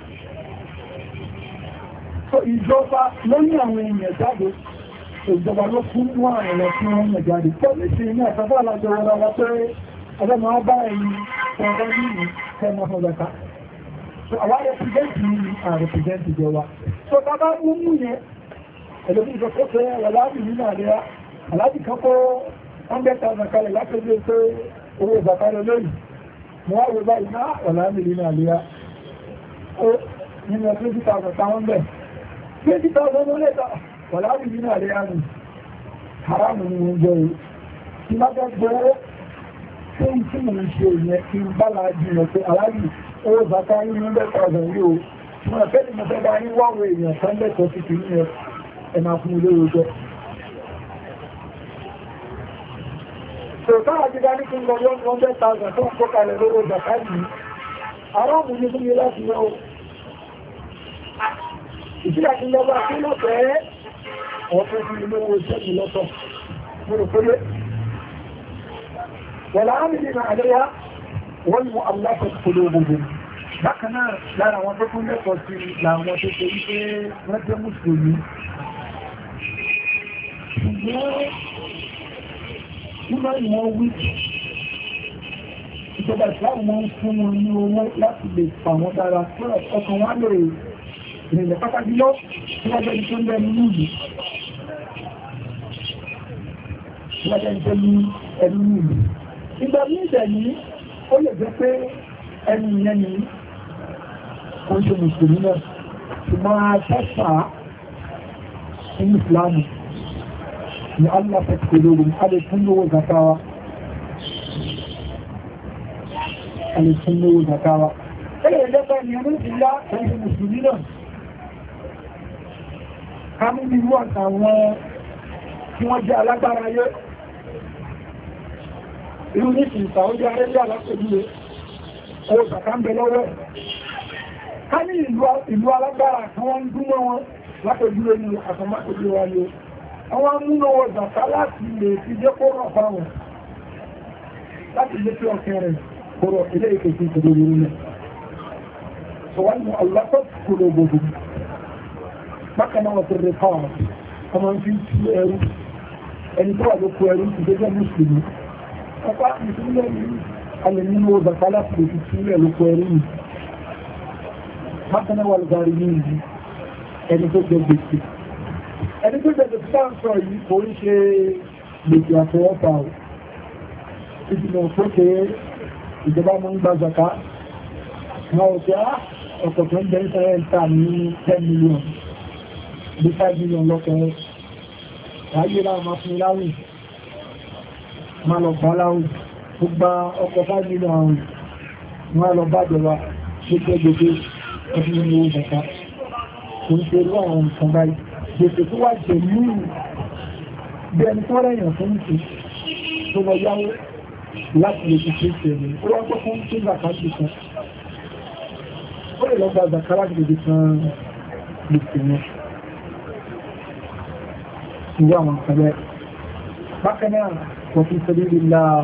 so ìjọba ló ní àwọn èèyàn jáde ìjọba ló fún wọn àwọn ẹ̀kọ́ fún wọn jáde pọ́lísì ní ẹ̀kọ́ alájọ wọn wá pé ẹgbẹ́ máa bá ẹ̀yìn ọ̀rọ̀ nínú ẹ̀mọ́ fún jàká so àwọn rẹpìdẹ́ntì ní àrẹpìdẹ́ntì jọba so bàbá mú mú yẹn ẹ̀lẹ́bí ìjọba fẹ́ aláàbì nínú àríyá aláàbì kan kó one hundred thousand kalẹ̀ lápẹ́jẹ́ pé owó ìbàkálẹ̀ lónìí wọ́n wọ́n bá iná ọ̀lá mílì ní àlúyá ó nínú twenty thousand táwọn bẹ̀ twenty thousand ó lẹ́ta ọ̀lá mílì ní àlúyá nì haramu ni wọ́n jẹ́ yìí tí má jẹ́ gbọ́wọ́ fún tí mo ń ṣe ìyẹn kí n bá láàájú lọ pé aláàbì owó ìbàká ní one hundred thousand yóò wọ́n fẹ́ ni mo fẹ́ bá ní wáwọ̀ èèyàn tán lẹ́tọ̀ọ́ sí kì í ẹ̀ máa fún ilé ìjọ Tòtá àti dání kí n lọ one hundred thousand tó ń kó kalẹ̀ lóró Jàkáàdì, aráàmù ní fún mi láti lọ. Ìsílẹ̀ kí n lọ bá kí lọ fẹ́ ọ̀fẹ́ fún ilé owó iṣẹ́ mi lọ́tọ̀. Mo rò pé wọ̀lá ámì nínú àlẹ́yà wọ́n mú aláfẹ́ kúló gbogbo. Bákan náà lára àwọn tó kún lẹ́kọ̀ọ́ sí làwọn tó ṣe wípé wọ́n jẹ́ mùsùlùmí. Ṣùgbọ́n nígbà ìwọ̀n wí ìjọba ìsìláàmù wọn fún wọn ní owó láti lè fà wọ́n dára fún ọkàn wọn lè ìrìnlẹ̀ pàtàkì lọ tí wọ́n bẹ́ni tó ń bẹ́ni nílùú wọ́n jẹ́ tó ní ẹni nílùú. Ìgbà ní ìdẹ̀ ní ó lè jẹ́ pé ẹni yẹn ni ó ń ṣe mùsùlùmí náà ṣùgbọ́n àtẹ́sà ní ìsìlámù ni Allah fẹ́ ti lórí alẹ́ fún lówó zakawa alẹ́ fún lówó zakawa ẹlẹ́ ẹ̀lẹ́fẹ́ ni ọmọ ìlá ẹ̀yẹ mùsùlùmí náà ká mú bí wọ́n àwọn tí wọ́n jẹ́ alágbára ayé irú ní ìsìnkà ó jẹ́ arẹ́lẹ́ alápẹ̀lúwé owó zaka ń bẹ lọ́wọ́ ká ní ìlú alágbára kan wọ́n ń dúnmọ́ wọn lápẹ̀lúwé ní àtàmápẹ̀lúwé wáyé àwọn amúnowó zaka láti lè fi jẹ́ kó rọ̀ fáwọn láti lè fi ọkẹ́ rẹ̀ kóró ilé ìkẹsí ìkẹsí ìrìn rẹ̀ sọ wá ní ọlọ́pọ̀ kúrò gbogbo bákan náà wọ́n ti rẹ̀ fáwọn ọmọ fi ń tú ẹrú ẹni tó wà ló kó ẹrú ti gẹ́gẹ́ mùsùlùmí ọpá ìpínlẹ̀ yìí alẹ́ nínú zaka láti lè fi túlẹ̀ ló kó ẹrú yìí bákan náà wà lùgbàrí ní ìlú ẹni tó jẹ gbèsè ẹni tó jẹ́ ìsáǹsọ̀ yìí kò ń ṣe gbèsè àtọwọ́ta ò ìdìmọ̀ fókè ìjọba mọ́ ń gba zaka wọ́n ò pé ọkọ̀ tó ń jẹ́ ìsẹ́rẹ́ ìta ní ten million bí five million lọ́kẹ̀ẹ́ ráyé láwọn máa fún láwìn máa lọ bá láwìn ó gba ọkọ̀ five million àwìn wọ́n lọ bá jọba gbogbo gbogbo ọdún ní owó zaka kò ń ṣe irú àwọn nǹkan báyìí gbèsè tó wà jẹ ní bí ẹni tó rẹ̀yàn fún ìṣe tó lọ yáwó láti lè fi ṣe ìṣẹ̀lẹ̀ ó wá gbọ́ fún ṣe zàkájì kan ó lè lọ gba zàkárà gbèdè kan gbèsè yẹn ìwé àwọn ìṣẹ̀lẹ̀ bákan náà wọ́n fi sabilillah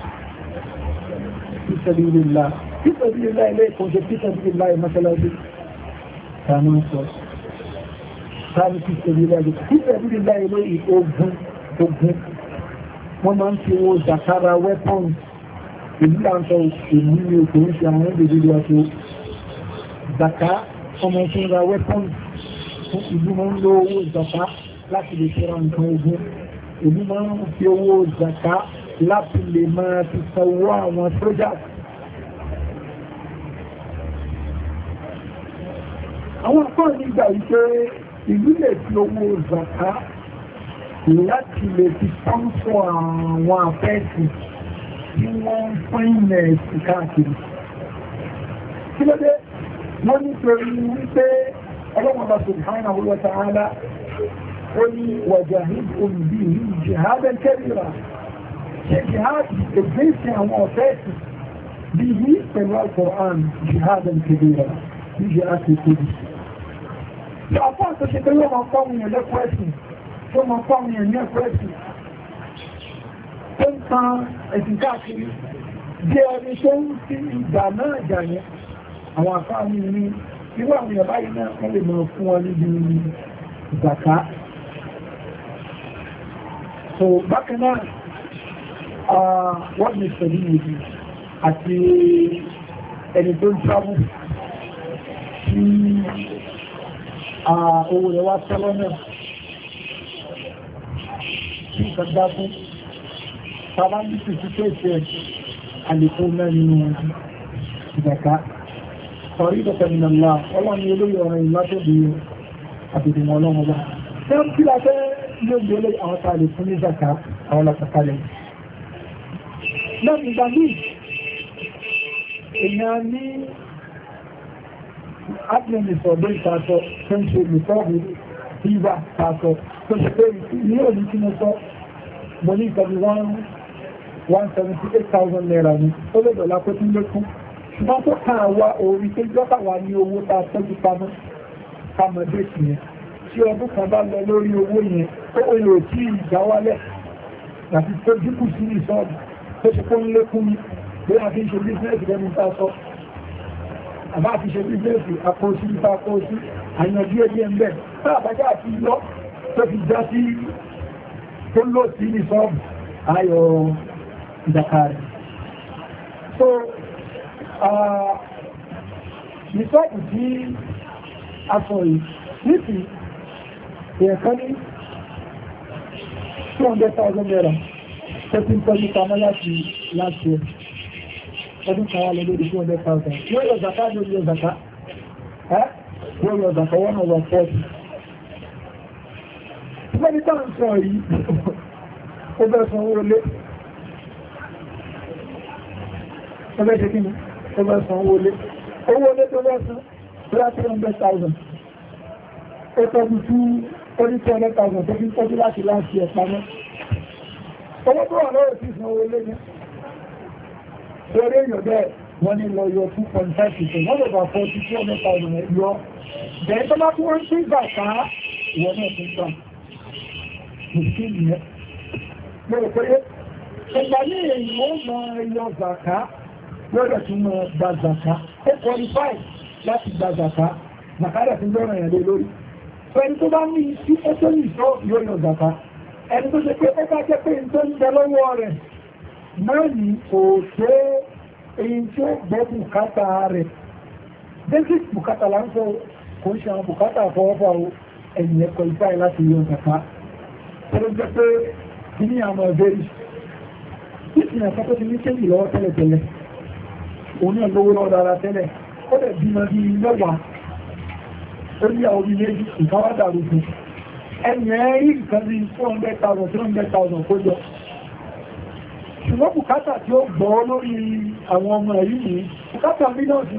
fi sabilillah fi sabilillah ilé ìkọ̀ọ́jẹ́ fi sabilillah mọ́sálásí tààmù sọ sáàbí ti ṣẹ̀lẹ̀ lẹ́gbẹ̀ẹ́ tí ṣẹ̀lẹ̀ lẹ́gbẹ̀ẹ́ ogun ogun wọ́n máa ń fi owó zakara weapons èyí àǹtọ̀ èyí ni òkè ń ṣe àwọn èdè lílé ọ̀tọ̀ zaka ọmọ tí ń ra weapons fún ìlú máa ń lo owó zaka láti lè ṣe ra nǹkan ogun èyí máa ń fi owó zaka láti lè máa fi sanwó àwọn soldiers. àwọn akọ́ nígbà wípé ìlú lè fi owó zaka láti lè fi pọ́ńpọ́ àwọn afẹ́ẹ̀sì tí wọ́n ń pín ilẹ̀ káàkiri. Kí ló dé? Wọ́n ní torí wípé ọlọ́mọba subhanahu wa ta'ala ó ní wajahidhum bihi jihadan kabira. Ṣé jihad ìgbésí àwọn afẹ́ẹ̀sì bihi pẹ̀lú al-Qur'an jihadan kabira bí jihad ti tóbi. Àpá àtọ́ṣe pé yóò máa fáwọn èèyàn lẹ́kọ̀ọ́ ẹ̀sìn, tó máa fáwọn èèyàn ní ẹ̀kọ́ ẹ̀sìn, tó ń tan ẹ̀sìn káàkiri, bí ẹni tó ń fi ìgbà náà jà yẹn, àwọn àfáàmì ní irú àwọn èèyàn báyìí náà wọ́n lè máa fún wọn níbi ìgbàká. So bákan náà, wọ́n ní pẹ̀lú ìwòdì àti ẹni tó ń travel sí owó rẹ̀ wá tẹ́lọ́ náà tí ìkàgbá fún tàbá ní títí tó ṣe àlèkò náà nínú ìgbàká sọ̀rí ìdọ̀kẹ̀mìnà ńlá ọlọ́run ni olóyè ọ̀rọ̀ ìlátòbí àbìdìmọ̀ ọlọ́run bá tẹ́ ń kí láfẹ́ ló gbélé àwọn tààlè fún ní ìgbàká àwọn lọ́pàá náà ìgbà ní èèyàn ní adminis ọ̀dọ́ ìtàṣọ tó ń ṣe ìtọ́bù ìgbà tàṣọ tó ṣe pé ní òní tí mo sọ mo ní ìtọ́bù one hundred seventy-eight thousand naira ní ó lè dọ̀lá pé tí lékún ṣùgbọ́n tó ká àwa orí tó jọ́pà wà ní owó ta tọ́jú pamọ́ pamọ́dé sí yẹn tí ọdún kan bá lọ lórí owó yẹn tó ó lè tí ìgbà wálẹ̀ àti tó dínkù sí ìsọ́ọ̀bù tó ṣe kó ń lékún ní bí a fi ń ṣe bísínẹ́sì lẹ́nu tá sọ àbá ti ṣe bíbélì àkóòsí nípa àkóòsí àyàn díẹ̀ díẹ̀ ń bẹ̀ tàbájá àti lọ tó fi já sí tó lò sí ní sọ́ọ̀bù ayọ̀ ìdàkàrẹ̀. So ní sọ́ọ̀bù tí a sọ yìí nífi ẹ̀ẹ̀kan ní two hundred thousand naira tó ti ń tọ́jú pamọ́ láti láti ẹ̀ ọdún kan wà lọ lórí two hundred thousand yóò yọ zaka ní orí ọ̀zàká ẹ́ yóò yọ zaka one over forty ṣùgbọ́n ní táwọn sọ yìí ó bẹ́ẹ̀ san owó lé ó bẹ́ẹ̀ ṣe kí ni ó bẹ́ẹ̀ san owó lé owó lé tó bẹ́ẹ̀ san láti three hundred thousand ó tọ́jú tú orí two hundred thousand tó fi ń tọ́jú láti láti ẹ̀ pamọ́ owó tó wà lọ́rọ̀ sí san owó lé ní lórí èèyàn bẹ́ẹ̀ wọ́n ní lọ yọ two point five percent wọ́n lọ bá forty two hundred thousand yọ bẹ́ẹ̀ tó bá tún wọ́n ń ṣe ìgbà ká ìwọ náà tún gbà kìí nìyẹn mo rò pé ìgbà ní èèyàn ó mọ ẹyọ zàká lọ́dọ̀ tún mọ gba zàká ó qualify láti gba zàká zàká rẹ̀ tún lọ́rọ̀ yẹn lé lórí ẹni tó bá ní sí ẹjọ́ ìṣọ́ yóò yọ zàká ẹni tó ṣe pé ó bá jẹ́ pé ń tó ń bẹ lọ́wọ́ rẹ̀ náà ní kò tó èyí tí ó gbọ́ bùkátà rẹ̀ basic bùkátà là ń sọ kò ń ṣe àwọn bùkátà àfọwọ́fà ẹ̀yìn ẹ̀kọ́ ìfáì láti yọ zàká tẹ́lẹ̀ jẹ́ pé kí ní àmọ́ ẹ̀bẹ̀rẹ̀ ìsìn ẹ̀kọ́ tó ti ní kéjì lọ́wọ́ tẹ́lẹ̀ tẹ́lẹ̀ òun náà lówó lọ́wọ́ dára tẹ́lẹ̀ ó dẹ̀ bímọ bí mẹ́wàá ó ní àwọn orí méjì nǹkan wá dàrú fún ẹni ẹ̀rí nǹkan bí four hundred thousand three hundred thousand kó jọ ṣùgbọ́n bùkátà tí ó gbọ́ lórí àwọn ọmọ ẹ̀rí ní bùkátà mílíọ̀nù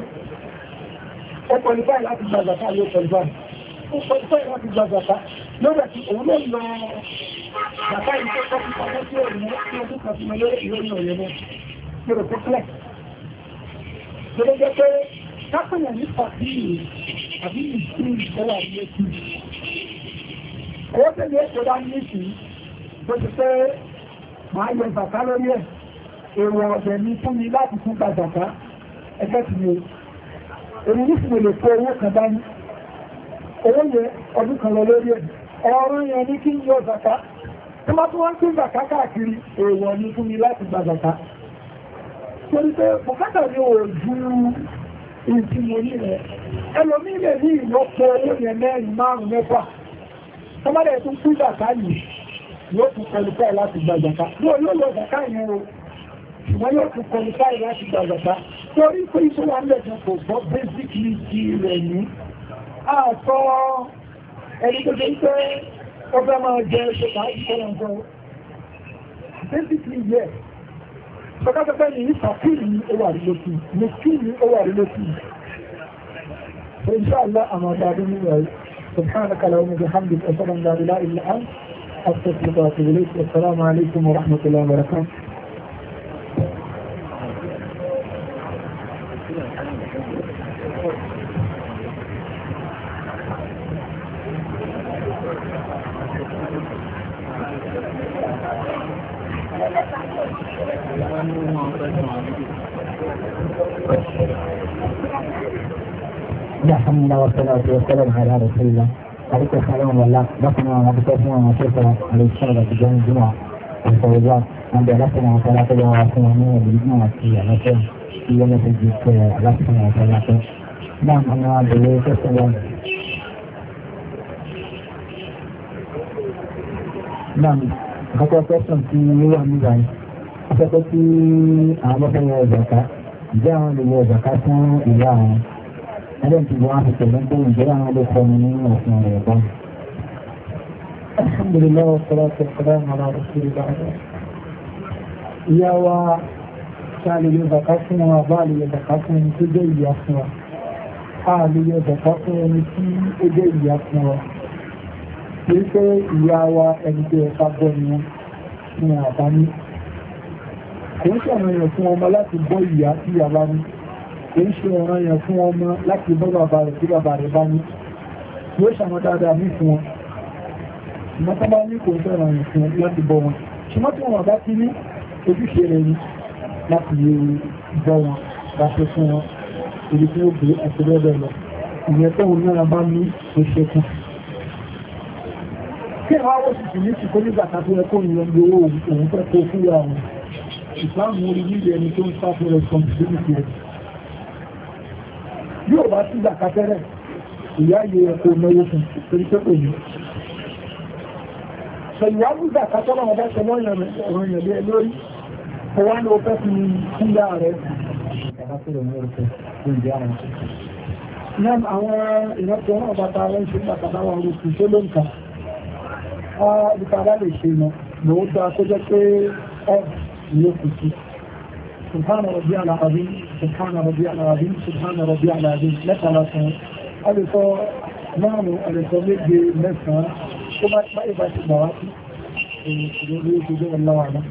ó qualify láti gba zàká yóò qualify ó qualify láti gba zàká lórí àti òun ló lọ zàká yìí tó kọ́ fún ọjọ́ tí ó rí mọ́ tí ó tún kàn sí mọ́ lórí ìròyìn ọ̀yẹ́ mọ́ lórí tó kílẹ̀ lórí jẹ́ pé kápẹ́yàn ní pàtí àbí ìsìn ìjọba ilé sí owó tẹ́lẹ̀ ètò dá ní ìsìn tó ti pé máa yọ zàká lórí ẹ̀ èrò ọ̀dẹ̀ ní fún mi láti fún gba zàká ẹgbẹ́ ti ní èmi ní sì lè kó owó kan dání owó yẹ ọdún kan lọ lórí ẹ̀ ọ̀rọ̀ yẹn ní kí n yọ zàká tí wọ́n tún wọ́n tún zàká káàkiri èrò ní fún mi láti gba zàká torí pé bùkátà ní òjú ìtì mo ní rẹ̀ ẹlòmí lè ní ìlọ́pọ̀ owó yẹn mẹ́rin márùn-ún mẹ́fà tọ́mọ́dẹ̀ tún kú zàká yìí yóò tún kọlùkọ́ láti gba zàká yóò yóò lọ zàká yẹn o ṣùgbọ́n yóò tún kọlùkọ́ láti gba zàká torí pé iṣẹ́ wa ń lẹ̀jọ́ kò gbọ́ basically ti rẹ̀ ní àtọ́ ẹni tó ṣe pé ó fẹ́ máa jẹ ṣe káàkiri kọ́lọ̀ nǹkan basically yẹ ṣọ́kátẹ́fẹ́ ní ìfàkìrì ní ó wà rí lókì mùsùlùmí ó wà rí lókì insha Allah àmàdà ọdún ní rẹ̀ سبحانك اللهم وبحمدك أشهد أن لا إله إلا أنت أستغفرك وأتوب إليك والسلام عليكم ورحمة الله وبركاته الحمد لله والصلاة والسلام على رسول الله عليكم السلام والله بسنا وبكتنا وشكرا على الشرطة في جانب الجمعة والفوزات عند لسنا وصلاة وعصمانية بالجمعة في المكان في يوم تجيك لسنا وصلاة نعم أنا بليك السلام نعم أكو question في يوم ميزان أكو في أعمال الزكاة جاء للزكاة إلى ألم تبعث تلنبو جاء للقومين وصنع الحمد لله والصلاة والسلام على رسول الله يا و كان يذكرنا وبال يذكرنا تجي يسوع حال يذكرنا تجي يسوع wípé ìyá wa ẹni tí ẹ ká bọ́ ni ní àbámi kò ń ṣọ̀rọ̀ èèyàn fún ọmọ láti bọ́ ìyá tí ìyá bá ní kò ń ṣe ọ̀rọ̀ èèyàn fún ọmọ láti bọ́ bàbá rẹ̀ tí bàbá rẹ̀ bá ní yóò ṣàmọ́ dáadáa ní fún wọn ṣùgbọ́n tó bá ní kò ń ṣọ̀rọ̀ èèyàn fún láti bọ́ wọn ṣùgbọ́n tí wọn bá ti ní ojúṣe rẹ̀ ní láti lè bọ́ wọn láti fún wọn èdè tí ó gbé àti bẹ́ẹ̀ lọ ìyẹn tó wọn náà bá ní oṣù kí ẹ̀wà wọ́n sì sì ní ṣùkọ́ nígbà tàbí ẹkọ́ ìrìnlẹ̀ owó òun fẹ́ kó fún ya wọn ìsìláàmù orí nílé ẹni tó ń sáfẹ́ responsibility ẹ̀ yóò bá sí ìgbàkátẹ́rẹ̀ ìyá yẹ ẹkọ́ náwó fún torí pé òní pẹ̀lú àbúgbà kátọ́lọ̀ ọba ṣe lọ́yìn ọ̀rọ̀ ìyẹ̀lẹ́ lórí kò wá ní o fẹ́ fi kúndà rẹ̀ ní àwọn ìrọ́pọ̀ náà bàtà wọ́n ṣe pàtàkì àwọn orúkú tó ló ń kà á ìpàdà lè ṣe lọ lóòótọ́ tó jẹ́ pé ẹ̀ ló kù sí سبحان ربي العظيم سبحان ربي العظيم سبحان ربي العظيم لك لا سن ألف نانو ألف مجد نسا كما تبقى إبا تبواتي يقول الله أعلم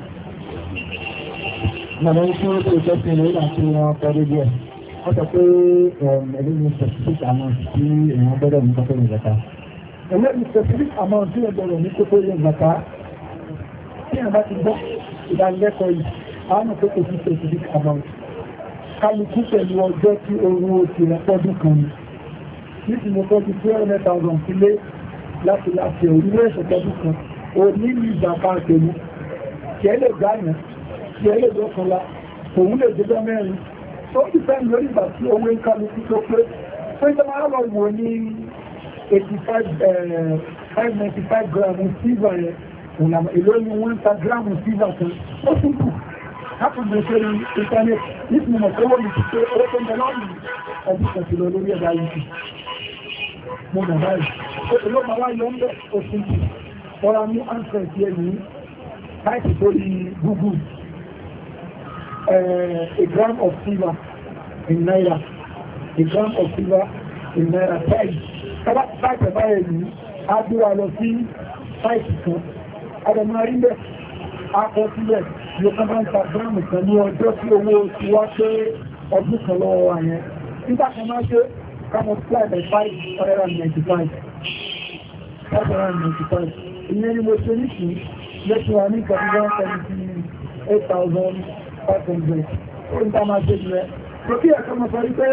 Nàbà ikú tó ìjọsìn lórí àti wọn pẹ̀lú díẹ̀. Wọ́n sọ pé ẹ̀lẹ́ni specific amount tí èèyàn gbọ́dọ̀ ní kókó ní ìgbàta. Ẹlẹ́ni specific amount tí èèyàn gbọ́dọ̀ ní kókó ní ìgbàta. Tí èèyàn bá ti gbọ́ ìdánilẹ́kọ̀ọ́ yìí, àwọn ọmọ kókò sí specific amount. Kálukú pẹ̀lú ọjọ́ tí owó ti rẹ̀ pọ́dún kan ni. Ní ti mo tọ́jú two hundred thousand sílé láti láti orílẹ̀ èṣẹ̀ pọ́dún kan. O ní ní ìjàpá àtẹ̀mú. Kì ẹ lè gbáyàn, kì ẹ lè dọ́kanlá, òun lè jẹ́ mẹ́rin. Tó ti fẹ́ lórí ìgbà tí owó ń kálukú tó pé. Pé tó máa lọ wò ní eighty-five, five ninety-five gram silver yẹn. Òun èlò ni wọ́n ń ta gram silver kan. Ó tún kù. Hapun ṣe rí ìtẹ́lẹ̀ nítorí mọ̀ tó wọ́n ti pé owó tó ń bẹ lọ́rùn ọdún kẹsì lọ lórí ẹ̀dá yìí. Mo nà báyìí. Ó ló máa wá yọ ń bẹ́ oṣù tù. Ọ̀rá ní answer ti ẹni láìsí tó rí Google. A gram of silver in naira. A gram of silver in naira. Táì. Kábà táìpẹ̀ báyẹ̀ yìí, á gbé wa lọ sí táìsì kan. Adàmọ́ rí bẹ́ẹ̀. Akọsílẹ̀ yóò kán bá ń ta gíráàmù kan ní ọjọ́ tí owó ti wá pé ọdún kan lọ́wọ́ wa yẹn. Nígbà kan máa ṣe ká multiply by five hundred ninety-five. five hundred ninety-five. Ìyẹn ni mo ṣe níṣì lẹ́tọ́ wa ní ìkàtí one seventy-eight thousand five hundred. Ó ń tá máa ṣe jùlẹ̀. Tó kí ẹ̀kọ́ mọ̀ sọ wípé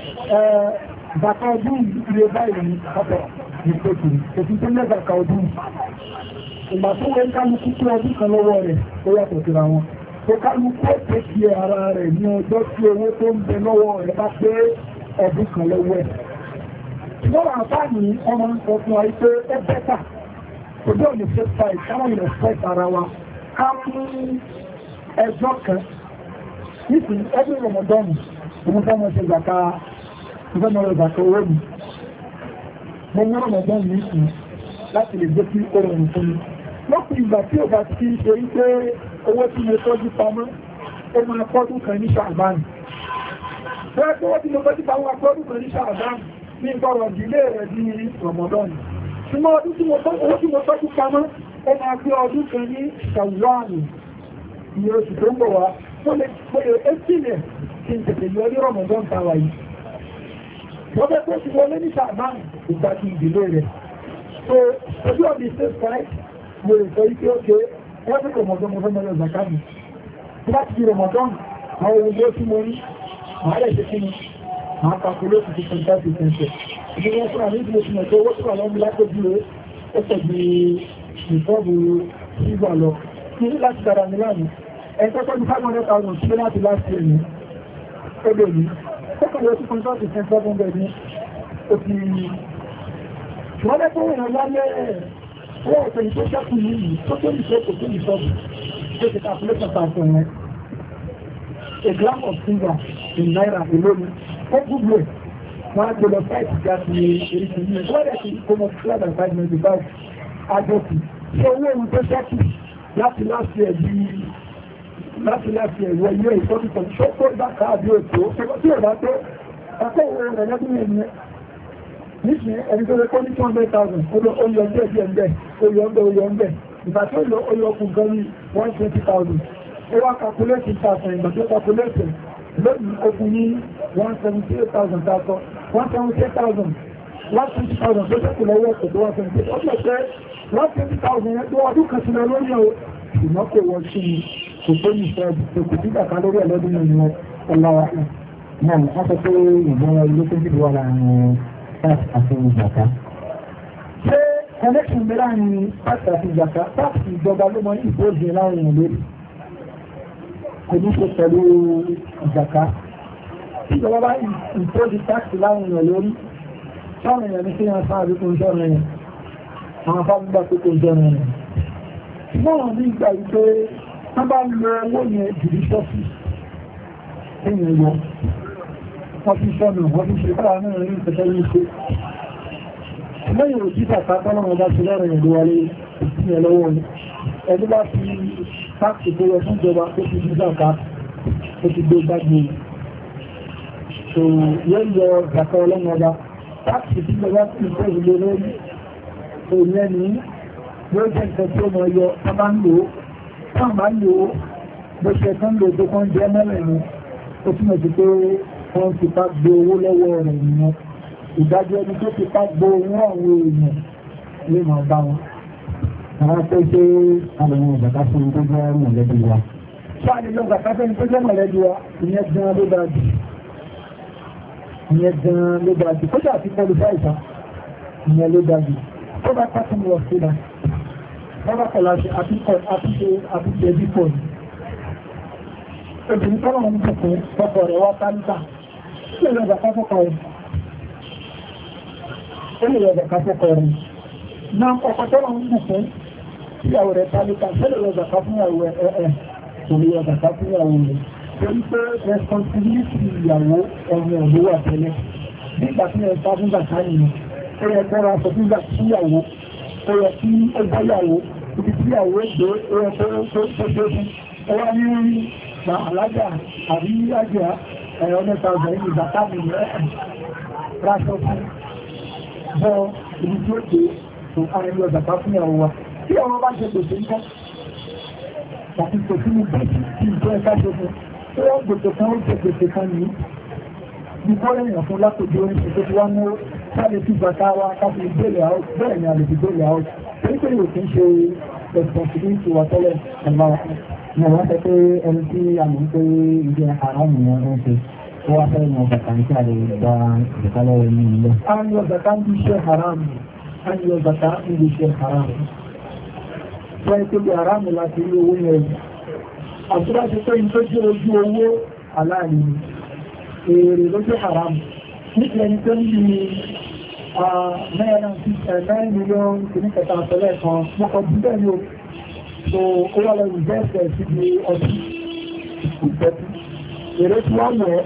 bàtà ọdún ilé báyìí ní ọ̀pọ̀ ní pẹ̀tù. Òfin tó lẹ́ bàtà ọdún. Ìgbà tó wẹ́ kálukú tó ọdún kan lọ́wọ́ rẹ̀ ó yàtọ̀ síra wọn. Tó kálukú ọ̀pẹ́ sí ara rẹ̀ ní ọjọ́ tí owó tó ń bẹ lọ́wọ́ rẹ̀ bá pé ọdún kan lọ́wọ́ ẹ̀. Lọ́wọ́ àbáyìí ọmọ ń sọ fún wa pé ẹ bẹ́tà. Kò dé òní fẹ́ fa ìkáwọn ilẹ̀ fẹ́ ara wa. Ká mú ẹjọ́ kan. Nísìnyí ẹbí Rọ̀mọ̀dọ́nù, òun fẹ́ mọ̀ ṣe gbàka ìfẹ́ mọ̀ rẹ̀ gbàka owó mi. Mo mú Rọ̀mọ̀dọ́nù nísìnyí láti lè gbé kí ó rọrùn fún mi. Lọ́pù ìgbà tí ó bá ti ṣe wípé owó tí mo tọ́jú pamọ́, ó máa pọ́dún kan ní ṣàbánì. Bẹ́ẹ̀ tó wọ́n tí mo tọ́jú pamọ́ pọ́dún kan ní ṣàbánì ní ìgbọ́rọ̀ ìdílé rẹ̀ di Rọ̀mọ̀dọ́nì. Ṣùgbọ́n ọdún tí mo tọ́jú pamọ́, ó máa gbé ọdún kan ní ṣàwùwánì. Ìyẹn oṣù tó ń bọ̀ wá, tó lè ẹ́sìnẹ̀ kí n tètè yọ ní Rọ̀mọ̀dọ́nì tàwa yìí. Wọ́n fẹ́ tó ti wọlé ní ṣàbánì ìgbà tí ìdílé rẹ̀. So, ojú ọ̀dí state five, mo lè sọ ike ókè, wọ́n tí kò mọ̀dọ́ mo fẹ́ mọ́lẹ̀ zakami. Tí bá ti di Ramadan, àwọn ohun tí mo ní, máa rẹ̀ ṣe kí ni, máa kàkúlé ti fi twenty five percent. Ìdí wọ́n fún àmì ìdílé tí mo tó owó tí wà lọ́mú lápójú rẹ̀, ó pẹ̀ ju ìfọ́bù sígbà lọ. Kí ní láti dára ní láàmú, ẹ̀kọ́ tó ní five hundred thousand sílé láti láti ẹ̀yìn, ó lè ní. Ó kàn lọ sí twenty five percent seven hundred ní, ó ti wọ́n lẹ́kọ́ ìrìn lálẹ́ wọ́n ọ̀pẹ̀ ìtò ṣẹ́kù yìí tó tó ní ṣẹ́kù tó ní ṣọ́bù tó ti calculation tààtọ̀ rẹ̀. A gram of silver in naira alone ó gbogbo ẹ̀ wọ́n á gbọ́dọ̀ five gas ní eréṣin ní ẹ̀kọ́ rẹ̀ sí kó mọ̀ sí àdà five ninety five àjọkù ṣé owó ohun tó ṣẹ́kù láti láti ẹ̀ bí láti láti ẹ̀rọ ilé ìtọ́jú tọ́jú ṣó tó bá káàdì ètò tí ò bá tó ẹ̀kọ́ ìwé rẹ̀ lọ́dún yẹn nísìn ẹni tó lẹ́kọ́ ní two hundred thousand ó yọ ọjọ́ ẹ̀jẹ̀ ń bẹ̀ ó yọ ń bẹ̀ ó yọ ń bẹ̀ ìgbà tó lọ ó yọ ọkùn gan ní one twenty thousand ó wá calculate thousand ìgbà tó calculate lónìí okùn ní one seventy eight thousand tààtọ̀ one seventy eight thousand one twenty thousand tó ṣẹ́kù lọ́wọ́ ọ̀pọ̀ tó one seventy eight ó lọ pé one twenty thousand yẹn tó ọdún kan sí lọ lórí ọ̀ ìmọ̀ kò wọ́n sí ni kò tó ní ìfẹ́ kò kò dígbà kan lórí ẹ̀lọ́dún yẹn ni wọ́n ọláwà náà wọ́n sọ pé ìgbọ́n ilé tó ti wà láàrin tax àti ìjàká. Ṣé connection mìíràn ni tax àti ìjàká? Tax ìjọba ló mọ ìbòjì láwọn èèyàn lórí. Kò ní ṣe pẹ̀lú ìjàká. Ìjọba bá ìbòjì tax láwọn èèyàn lórí. Sáwọn èèyàn ní kí wọ́n sáà rí kó ń jọ́rọ̀ yẹn. Àwọn afá gbígbà pé kó ń jọ́rọ̀ yẹn. ṣùgbọ́n ní ìgbà ìpé wọ́n bá lọ owó yẹn jùlí ṣọ́fì ẹ̀yìn lọ wọ́n fi ṣọ́nà wọ́n fi ṣe káà náà rí ìpẹ̀tẹ́ ní ṣe lẹ́yìn òjí tàkà tọ́lọ́wọ́ bá ti lọ́rọ̀ ìlú wọlé ìpínlẹ̀ lọ́wọ́ ẹni bá fi táàkì tó yẹ fún ìjọba tó fi ní zàkà tó ti gbé gbágbé so yóò yọ zàkà ọlọ́wọ́ ọba táàkì tí ìjọba ti fẹ́ ìlú lórí so ìyẹn ní yóò jẹ́ nǹkan tí ó mọ yọ tá bá ń lò ó tá bá ń lò ó bó ṣe tán lò tó kán jẹ́ mẹ́rin ni ó túnmọ̀ sí pé wọ́n ti pa gbé owó lọ́wọ́ rẹ̀ nìyẹn ìdájọ́ ẹni tó ti pa gbó owó àwọn èèyàn lè máa bá wọn. Àwọn tó ṣe àlùmọ̀ ìjọba fún tó jẹ́ mọ̀lẹ́bí wa. Ṣáàlì lọ gbàgbá fẹ́ni tó jẹ́ mọ̀lẹ́bí wa, ìyẹn gan ló dájú. Ìyẹn gan ló dájú. Kó jà sí pọ́lú fáìsà, ìyẹn ló dájú. Tó bá pàtó mú wọ̀ sílá. Wọ́n bá kọ̀lá ṣe àtúnṣe ẹbí pọ̀ ní. Obìnrin tọ́lọ̀ ń bùkún ọkọ̀ rẹ̀ wá táníkà. Ṣé ìlú ọ̀gá fọ́kọ̀ rẹ̀? Ṣé ìlú ọ̀gá fọ́kọ̀ rẹ̀? Náà ọkọ̀ tọ́lọ̀ ń bùkún ìyàwó rẹ̀ táníkà. Ṣé ìlú ọ̀gá fún ìyàwó ẹ̀ ẹ̀ torí ọ̀gá fún ìyàwó rẹ̀? Torí pé responsibility ìyàwó ọmọ ọ̀dọ́ wà tẹ́lẹ̀. Nígbà tí ẹ sá fún bàtà nìyẹn, ó yẹ kọ́ra sọ fún ìyàwó, ó yẹ kí ó bá ìyàwó, ibi tí ìyàwó èdè ó yẹ kó tó tó fún. Ó wá ní ma alájà àbí àjà ẹ̀rọ mẹ́ta ọ̀gbẹ̀ yìí bàtà mi rẹ̀ ráṣọ fún bọ́ ibi tí ó dé tó arẹ̀lú ọ̀gbàtà fún ìyàwó wa. Tí ọmọ bá ṣe pèsè ń kọ́, àti pèsè ní bẹ́ẹ̀kì tí ìjọ ẹ̀ká ṣe fún, tó wọ́n gbèsè kan ó jẹ gbèsè kan ní bí kọ́lẹ̀ èèyàn fún lápòjú orin ṣe tó wá mú sáré tí bàtà wa káfí ìgbélé out bẹ́ẹ̀ ni a lè fi gbélé out. Torí pé yóò kí ń ṣe responsibility wa tẹ́lẹ̀ ẹ̀mọ́ Ní wọ́n fẹ́ pé ẹni tí a mọ̀ pé ìjẹ́ àrámù ni wọ́n ń ṣe, ó wá fẹ́ yan bàtà ní kí a lè gba ìdíkálẹ̀ ní ilé. A ń yọ bàtà ń bí iṣẹ́ haramu, a ń yọ bàtà ń bí iṣẹ́ haramu. Wọ́n tó bí haramu láti rí owó yẹn. Àtúrà ti pé tó jẹ́ ojú owó aláàrí, èrè ló jẹ́ haramu. Nítorí ẹni tó ń bí mẹ́rin mílíọ̀nù kìíníkẹta àtọ́lẹ̀ kan, mọ́kọ̀ bí bẹ́ẹ̀ ni ó so ó wà lọ ìjẹ́sẹ̀ sí ibi ọdún ìpẹ́tù èrè tí wọ́n mọ̀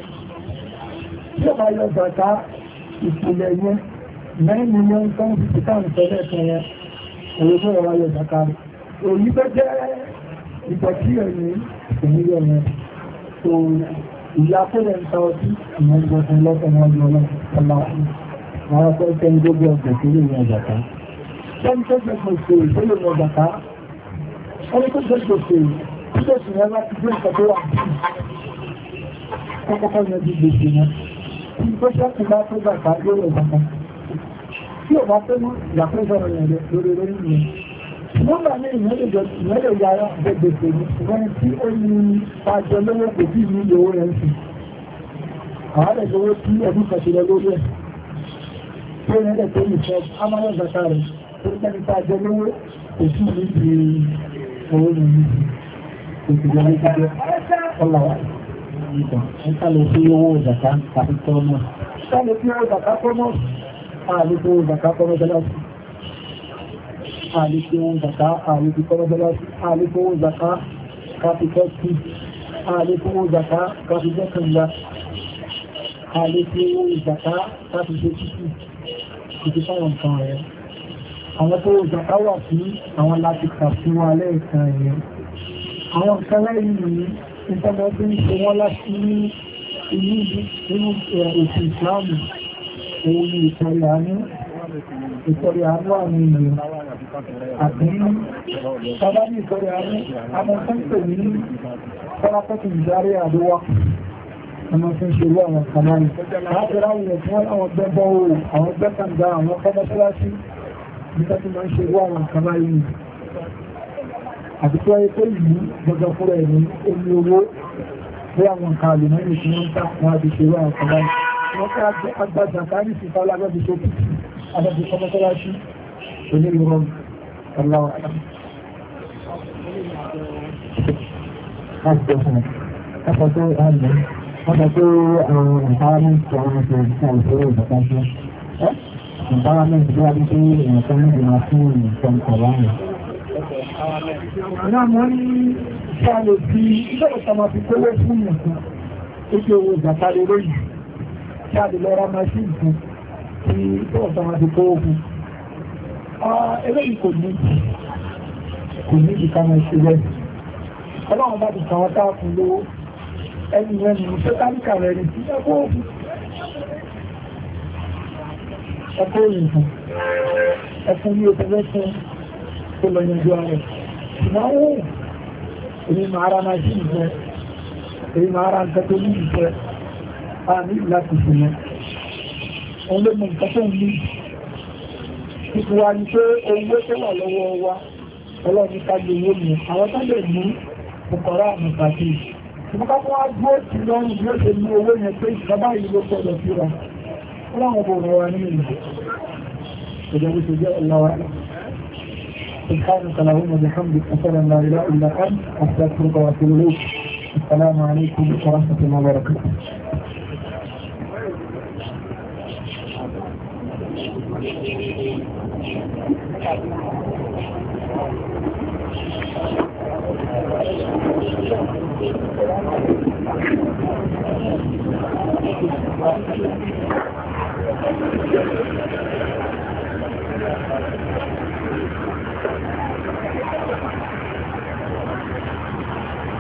tí ó bá yọ gbàtà ìpìlẹ̀ yẹn nine million seven fifty pounds tẹ́lẹ̀ tẹ́lẹ̀ èrè tó wà yọ gbàtà èyí tó jẹ́ ìpọ̀tí ẹ̀yìn ìpínlẹ̀ yẹn so ìyá tó lẹ́ ń ta ọdún ìyẹn gbọ́dọ̀ lọ́sẹ̀ wọn lọ lọ́sọ̀lá Àwọn ọkọ̀ ìṣẹ́ ń gbogbo ọ̀gbẹ̀ tó lè yan bàtà. Sẹ́ni tó jẹ́ pèsè ìṣẹ́lẹ̀ lọ gbàtà ẹni tó jẹ́ gbèsè gbèsè yẹn láti gbé nǹkan tó wà ní kọ́kọ́kọ́ yẹn di gbèsè yẹn tí tó ṣẹ́kù bá tó gbàgbà lórí ìgbàgbà tí ò bá tó mú ìyàpẹ́sọ̀rọ̀ yẹn lórí lórí yẹn nọ́mbà ní ìyẹn lè yára jẹ gbèsè ní ṣùgbọ́n tí ó ní pàjọ lówó kò bí ní owó yẹn sí àwọn ẹ̀dọ́wó tí ẹdún kan ti lọ lórí ẹ̀ tí ó yẹn lẹ̀ tó ní sọ amáyọ̀ gbàtà rẹ̀ tó tẹ́ni pàjọ lówó kò sí ní ti owó ní ìpìlẹ̀ ní ìpìlẹ̀ ọlọ́wà ìtàn ìtàlẹ̀ sí owó ìjàká tàbí tọ́mọ̀. ìtàlẹ̀ sí owó ìjàká tọ́mọ̀ ààlẹ́kọ́ ìjàká tọ́mọ̀jẹ́lásí ààlẹ́kọ́ ìjàká ààlẹ́kọ́ tọ́mọ̀jẹ́lásí ààlẹ́kọ́ ìjàká káfíkọ́tì ààlẹ́kọ́ ìjàká káfíkọ́kànlá ààlẹ́kọ́ ìjàká káfíkọ́tì ìdí fáwọn nǹkan rẹ̀. Àwọn tó ìjàká wà fún àwọn láti kà fún wa lẹ́ẹ̀kan ẹ̀yẹn. Àwọn nǹkan lẹ́yìn ní ìtọ́mọ́ tó ń ṣe wọ́n láti ní inú nínú ètò ìsìláàmù òun ni ìtọ́rẹ àánú ìtọ́rẹ àánú àwọn ènìyàn àti sábà ní ìtọ́rẹ àánú àwọn tó ń pè ní kọ́lápọ́tù ìdarí àdówá ọmọ tó ń ṣe rú àwọn kàmáyì láti ráwùyẹ̀ fún àwọn gbẹ́bọ́ òòrùn àwọn gbẹ́kàndà àwọn kọ́mọ́sọ́lásí nígbà tí máa ń ṣe rú àwọn kàmáyì àti tó ayé tó yìí gbogbo fúnra ẹ̀mí omi owó bí àwọn nǹkan àlùmọ́nì tí wọ́n ń tà wọ́n á ti ṣe rú àwọn kàmáyì wọ́n ká agbájà kárí sí fáwọn agbábi tó kù agbábi kọ́mọ́sọ́lásí onílùrọ̀ aláwọ̀ Ọkọ̀ tó àgbẹ̀, ọkọ̀ tó àwọn empowerment tí wọ́n ṣe ìṣẹ́ ìṣòro ìdọ̀káṣẹ́. Empowerment bí wọ́n bí pé èèyàn kan ní ìgbìmọ̀ fún ìṣẹ́ ìkọ̀wáyìn. náà wọ́n ní ṣáàlò bí ilé ìtàmà fi kówó fún nìkan tó jẹ́ owó ìgbàtàrí lóyìn ṣáàlò lọ́ra máṣíìn fún tí ilé ìtàmà fi kówó fún eléyìí kò ní kò ní ìkàmà ìṣẹ́lẹ̀ ọlọ́run bá ti kàwọn táà fún lówó ẹni rẹ̀ ní ṣe káríkà rẹ̀ ní sí ẹkọ́ òfin ẹkọ́ òyìnbọn ẹkùn ní òfẹ́fẹ́ fún tó lọ yanjú ààrẹ ìmáwó èyí máa ra máa sí ìfẹ́ èyí máa ra nǹkan tó ní ìfẹ́ a ní láti ṣùgbọ́n òun ló mọ nǹkan tó ń ní ipò wa ní pé owó tó wà lọ́wọ́ wa ọlọ́run ká gbé owó mi àwọn tó lè mú ọkọ̀rọ̀ àmì pàtó ìfúnká fún wa gbé ti lọ́rùn bí ó ṣe ní owó yẹn pé ìjọba yìí ló gbọdọ̀ síra ọlọ́run bò rọ̀ wá nínú ìlú ìjọba tó jẹ́ ọlọ́wà سبحانك اللهم وبحمدك أشهد أن لا إله إلا أنت أستغفرك وأتوب إليك السلام عليكم ورحمة الله وبركاته Thank you.